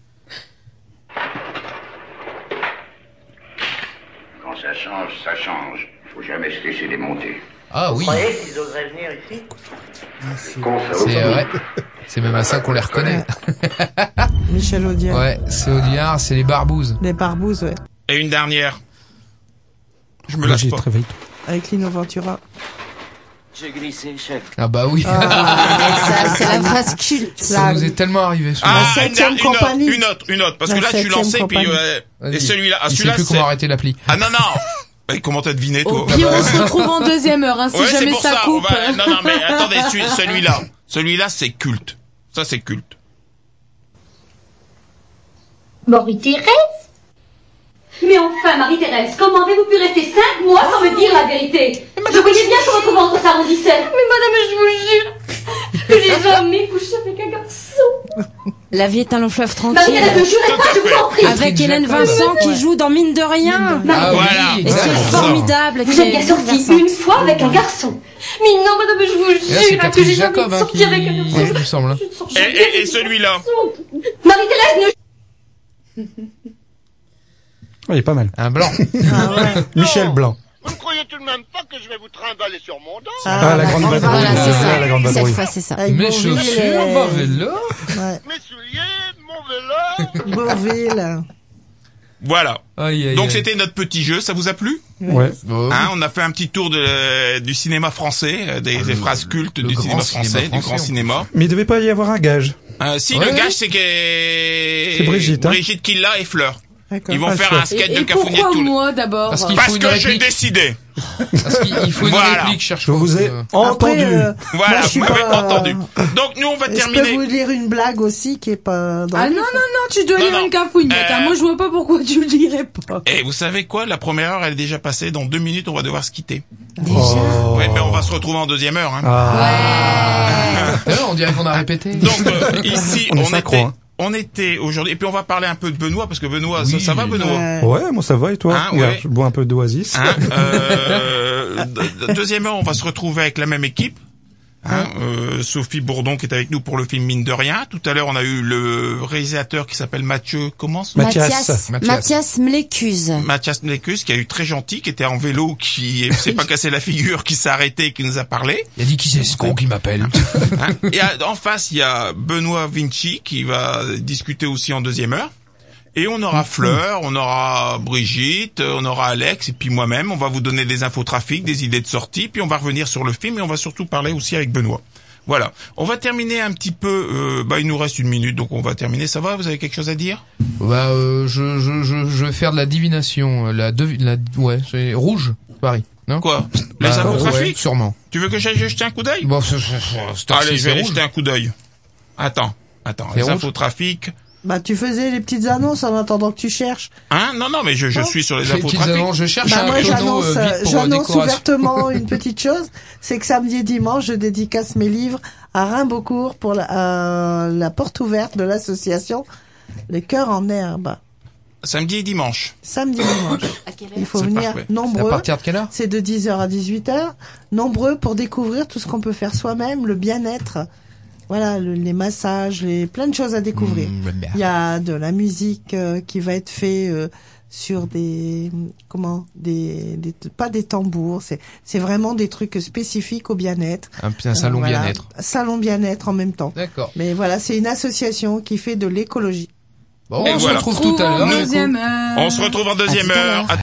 [SPEAKER 16] Quand ça change, ça change. Faut jamais se laisser démonter.
[SPEAKER 2] Ah oui.
[SPEAKER 18] qu'ils oseraient venir ici?
[SPEAKER 2] C'est euh, ouais. C'est même à ça qu'on les reconnaît.
[SPEAKER 3] Michel Audiard.
[SPEAKER 2] Ouais, c'est Audiard, c'est les barbouzes.
[SPEAKER 3] Les barbouzes, ouais.
[SPEAKER 1] Et une dernière. Je me lâche
[SPEAKER 5] Brigitte,
[SPEAKER 1] pas.
[SPEAKER 5] réveille-toi.
[SPEAKER 3] Avec Lino Ventura.
[SPEAKER 18] J'ai glissé, chef.
[SPEAKER 2] Ah bah oui.
[SPEAKER 4] Ça, c'est la phrase culte.
[SPEAKER 2] Ça nous est tellement arrivé. souvent.
[SPEAKER 1] Ah,
[SPEAKER 3] La
[SPEAKER 1] une,
[SPEAKER 3] septième
[SPEAKER 1] une autre,
[SPEAKER 3] compagnie.
[SPEAKER 1] une autre, une autre. Parce
[SPEAKER 3] La
[SPEAKER 1] que là, je suis
[SPEAKER 3] septième
[SPEAKER 1] lancé, puis
[SPEAKER 3] compagnie.
[SPEAKER 1] euh,
[SPEAKER 2] Vas-y.
[SPEAKER 1] et celui-là, ah,
[SPEAKER 2] Il sait
[SPEAKER 1] celui-là,
[SPEAKER 2] plus
[SPEAKER 1] c'est.
[SPEAKER 2] comment arrêter l'appli.
[SPEAKER 1] Ah non non. Bah, comment t'as deviné, toi?
[SPEAKER 9] Au pire, on se retrouve en deuxième heure, hein, si
[SPEAKER 1] Ouais, c'est
[SPEAKER 9] jamais
[SPEAKER 1] pour
[SPEAKER 9] ça
[SPEAKER 1] ça. On
[SPEAKER 9] coupe.
[SPEAKER 1] va... Non non, mais attendez, celui- celui-là, celui-là, c'est culte. Ça, c'est culte.
[SPEAKER 17] Marie-Thérèse? Mais enfin, Marie-Thérèse, comment avez-vous pu rester cinq mois sans me dire la vérité? Je voyais bien que votre ventre s'arrondissait. Mais madame, je vous jure que j'ai jamais couché avec un garçon.
[SPEAKER 4] La vie est un long fleuve tranquille.
[SPEAKER 17] Marie-Thérèse, ne jurez pas, je vous en prie.
[SPEAKER 4] Avec Hélène
[SPEAKER 2] Jacob.
[SPEAKER 4] Vincent qui joue dans Mine de rien.
[SPEAKER 2] Ah
[SPEAKER 1] Voilà.
[SPEAKER 2] oui,
[SPEAKER 4] Et ce qui est
[SPEAKER 2] exactement.
[SPEAKER 4] formidable,
[SPEAKER 17] Vous
[SPEAKER 4] qui
[SPEAKER 17] êtes
[SPEAKER 4] est
[SPEAKER 17] bien
[SPEAKER 4] Hélène
[SPEAKER 17] sortie
[SPEAKER 4] Vincent.
[SPEAKER 17] une fois avec un garçon. Mais non, madame, je vous
[SPEAKER 2] Et là, c'est
[SPEAKER 17] jure que
[SPEAKER 2] Catherine
[SPEAKER 17] j'ai jamais
[SPEAKER 2] Jacob hein,
[SPEAKER 17] sorti
[SPEAKER 2] qui...
[SPEAKER 17] avec un garçon.
[SPEAKER 2] il me semble.
[SPEAKER 17] Je ne sors
[SPEAKER 1] Et,
[SPEAKER 17] jamais
[SPEAKER 1] et, et
[SPEAKER 17] avec un
[SPEAKER 1] celui-là.
[SPEAKER 17] garçon. Marie-Thérèse, ne
[SPEAKER 5] Oh, il est pas mal.
[SPEAKER 2] Un blanc.
[SPEAKER 3] Ah ouais.
[SPEAKER 5] Michel Blanc.
[SPEAKER 16] Vous ne croyez tout de même pas que je vais vous trimballer sur mon dos?
[SPEAKER 5] Ah, la grande vadrouille.
[SPEAKER 4] Voilà, c'est
[SPEAKER 5] Ah,
[SPEAKER 4] ça.
[SPEAKER 5] la grande
[SPEAKER 4] Cette
[SPEAKER 5] vadrouille.
[SPEAKER 4] fois, c'est ça.
[SPEAKER 3] Avec
[SPEAKER 2] Mes
[SPEAKER 3] Bourvil
[SPEAKER 2] chaussures,
[SPEAKER 3] et-
[SPEAKER 2] bah vélo.
[SPEAKER 3] Ouais.
[SPEAKER 16] Mes souliers, mon vélo.
[SPEAKER 3] Bourvil.
[SPEAKER 1] Voilà.
[SPEAKER 2] Aïe, aïe,
[SPEAKER 1] Donc
[SPEAKER 2] aïe.
[SPEAKER 1] c'était notre petit jeu. Ça vous a plu?
[SPEAKER 5] Ouais.
[SPEAKER 2] Oh,
[SPEAKER 1] Hein, on a fait un petit tour de, du cinéma français, euh, des, des phrases cultes
[SPEAKER 2] le
[SPEAKER 1] du
[SPEAKER 2] grand
[SPEAKER 1] cinéma
[SPEAKER 2] cinéma
[SPEAKER 1] français, du
[SPEAKER 2] français,
[SPEAKER 1] grand
[SPEAKER 2] en
[SPEAKER 1] cinéma.
[SPEAKER 5] Mais il devait pas y avoir un gage.
[SPEAKER 1] Euh, si
[SPEAKER 2] Ouais.
[SPEAKER 1] le gage c'est que
[SPEAKER 5] C'est Brigitte, hein.
[SPEAKER 1] Brigitte qui l'a et Fleur.
[SPEAKER 3] D'accord.
[SPEAKER 1] Ils vont
[SPEAKER 5] Ah,
[SPEAKER 1] faire
[SPEAKER 5] Fleur.
[SPEAKER 1] un sketch
[SPEAKER 9] Et,
[SPEAKER 1] de
[SPEAKER 9] et
[SPEAKER 1] Cafounier
[SPEAKER 9] pourquoi
[SPEAKER 1] tout le...
[SPEAKER 9] moi d'abord?
[SPEAKER 2] Parce qu'il
[SPEAKER 1] Parce
[SPEAKER 2] faut une
[SPEAKER 1] que j'ai
[SPEAKER 2] réplique.
[SPEAKER 1] décidé.
[SPEAKER 2] Parce qu'il il faut une
[SPEAKER 1] Voilà.
[SPEAKER 2] réplique, cherche
[SPEAKER 5] Je vous ai
[SPEAKER 2] euh,
[SPEAKER 5] entendu.
[SPEAKER 3] Après, euh,
[SPEAKER 1] Voilà,
[SPEAKER 3] moi, je
[SPEAKER 1] vous
[SPEAKER 3] suis
[SPEAKER 1] m'avez
[SPEAKER 3] pas,
[SPEAKER 1] entendu. Donc nous on va
[SPEAKER 3] Je peux
[SPEAKER 1] terminer.
[SPEAKER 3] vous lire une blague aussi qui est pas dans
[SPEAKER 9] Ah
[SPEAKER 3] le
[SPEAKER 9] non,
[SPEAKER 3] livre.
[SPEAKER 9] non, non, tu dois
[SPEAKER 1] Non,
[SPEAKER 9] lire
[SPEAKER 1] non.
[SPEAKER 9] une cafouignette.
[SPEAKER 1] Euh,
[SPEAKER 9] hein. Moi, je vois pas pourquoi tu le dirais pas.
[SPEAKER 1] Et vous savez quoi? La première heure elle est déjà passée. Dans deux minutes on va devoir se quitter.
[SPEAKER 5] Oh.
[SPEAKER 1] Ouais, mais on va se retrouver en deuxième heure. Hein.
[SPEAKER 5] Ah.
[SPEAKER 2] D'ailleurs, on dirait qu'on a répété.
[SPEAKER 1] Donc euh, ici
[SPEAKER 5] On est
[SPEAKER 1] on,
[SPEAKER 5] synchro,
[SPEAKER 1] était,
[SPEAKER 5] hein.
[SPEAKER 1] on était aujourd'hui. Et puis on va parler un peu de Benoît parce que Benoît, ça,
[SPEAKER 2] Oui.
[SPEAKER 1] ça va Benoît?
[SPEAKER 3] Ouais.
[SPEAKER 5] Ouais, moi ça va et toi?
[SPEAKER 1] Hein,
[SPEAKER 5] Regarde,
[SPEAKER 1] ouais.
[SPEAKER 5] je bois un peu d'oasis.
[SPEAKER 1] Hein, euh, de- deuxième heure, on va se retrouver avec la même équipe. Hein, euh, Sophie Bourdon qui est avec nous pour le film Mine de rien. Tout à l'heure, on a eu le réalisateur qui s'appelle Mathieu. Comment ça
[SPEAKER 5] Mathias.
[SPEAKER 4] Mathias.
[SPEAKER 2] Mathias.
[SPEAKER 4] Mathias Mlécuse.
[SPEAKER 1] Mathias Mlécus, qui a eu très gentil, qui était en vélo, qui s'est pas cassé la figure, qui s'est arrêté, qui nous a parlé.
[SPEAKER 2] Il a dit qui c'est ce con qui m'appelle.
[SPEAKER 1] Hein. Et à- en face, il y a Benoît Vinci qui va discuter aussi en deuxième heure. Et on aura Fleur, on aura Brigitte, on aura Alex et puis moi-même. On va vous donner des infos trafic, des idées de sortie, puis on va revenir sur le film et on va surtout parler aussi avec Benoît. Voilà. On va terminer un petit peu. Euh, bah, il nous reste une minute, donc on va terminer. Ça va? Vous avez quelque chose à dire?
[SPEAKER 2] Bah, euh, je, je, je, je vais faire de la divination. euh, La, devi- la, ouais, c'est rouge, Paris. Non?
[SPEAKER 1] Quoi? Les
[SPEAKER 2] Bah,
[SPEAKER 1] infos
[SPEAKER 2] ouais,
[SPEAKER 1] trafic?
[SPEAKER 2] sûrement.
[SPEAKER 1] Tu veux que j'aille jeter un coup d'œil?
[SPEAKER 2] Bon, c'est, c'est, c'est,
[SPEAKER 1] Allez, je vais aller
[SPEAKER 2] rouge.
[SPEAKER 1] jeter un coup d'œil. Attends, attends.
[SPEAKER 2] C'est
[SPEAKER 1] Les
[SPEAKER 2] rouge.
[SPEAKER 1] infos trafic.
[SPEAKER 3] Bah, tu faisais les petites annonces en attendant que tu cherches.
[SPEAKER 1] Hein? Non, non, mais je, je
[SPEAKER 3] Oh.
[SPEAKER 1] suis sur les
[SPEAKER 2] J'ai-
[SPEAKER 1] infos
[SPEAKER 2] qu'ils
[SPEAKER 1] trafic.
[SPEAKER 2] annoncent, je cherche
[SPEAKER 3] Bah,
[SPEAKER 2] un
[SPEAKER 3] moi,
[SPEAKER 2] tonneau
[SPEAKER 3] j'annonce,
[SPEAKER 2] euh, vide pour euh,
[SPEAKER 3] j'annonce
[SPEAKER 2] décoration.
[SPEAKER 3] ouvertement une petite chose. C'est que samedi et dimanche, je dédicace mes livres à Rimbaudcourt pour la, euh, la porte ouverte de l'association Les Cœurs en Herbe.
[SPEAKER 1] Samedi et dimanche.
[SPEAKER 3] Samedi et dimanche. Il faut
[SPEAKER 1] C'est
[SPEAKER 3] venir
[SPEAKER 1] parfait.
[SPEAKER 3] nombreux.
[SPEAKER 2] À partir de quelle heure?
[SPEAKER 3] C'est de dix heures à dix-huit heures. Nombreux pour découvrir tout ce qu'on peut faire soi-même, le bien-être. Voilà, le- les massages, les plein de choses à découvrir.
[SPEAKER 2] Mmh, bien.
[SPEAKER 3] Il y a de la musique euh, qui va être fait euh, sur des comment des, des pas des tambours, c'est c'est vraiment des trucs spécifiques au bien-être.
[SPEAKER 2] Un, un salon
[SPEAKER 3] Euh, voilà.
[SPEAKER 2] bien-être.
[SPEAKER 3] Salon bien-être en même temps.
[SPEAKER 2] D'accord.
[SPEAKER 3] Mais voilà, c'est une association qui fait de l'écologie.
[SPEAKER 2] Bon,
[SPEAKER 1] Et
[SPEAKER 2] on se
[SPEAKER 1] voilà.
[SPEAKER 2] retrouve tout à l'heure.
[SPEAKER 9] en
[SPEAKER 2] du coup.
[SPEAKER 9] deuxième heure.
[SPEAKER 1] On se retrouve en deuxième
[SPEAKER 4] À tout à
[SPEAKER 1] heure.
[SPEAKER 4] l'heure.
[SPEAKER 1] À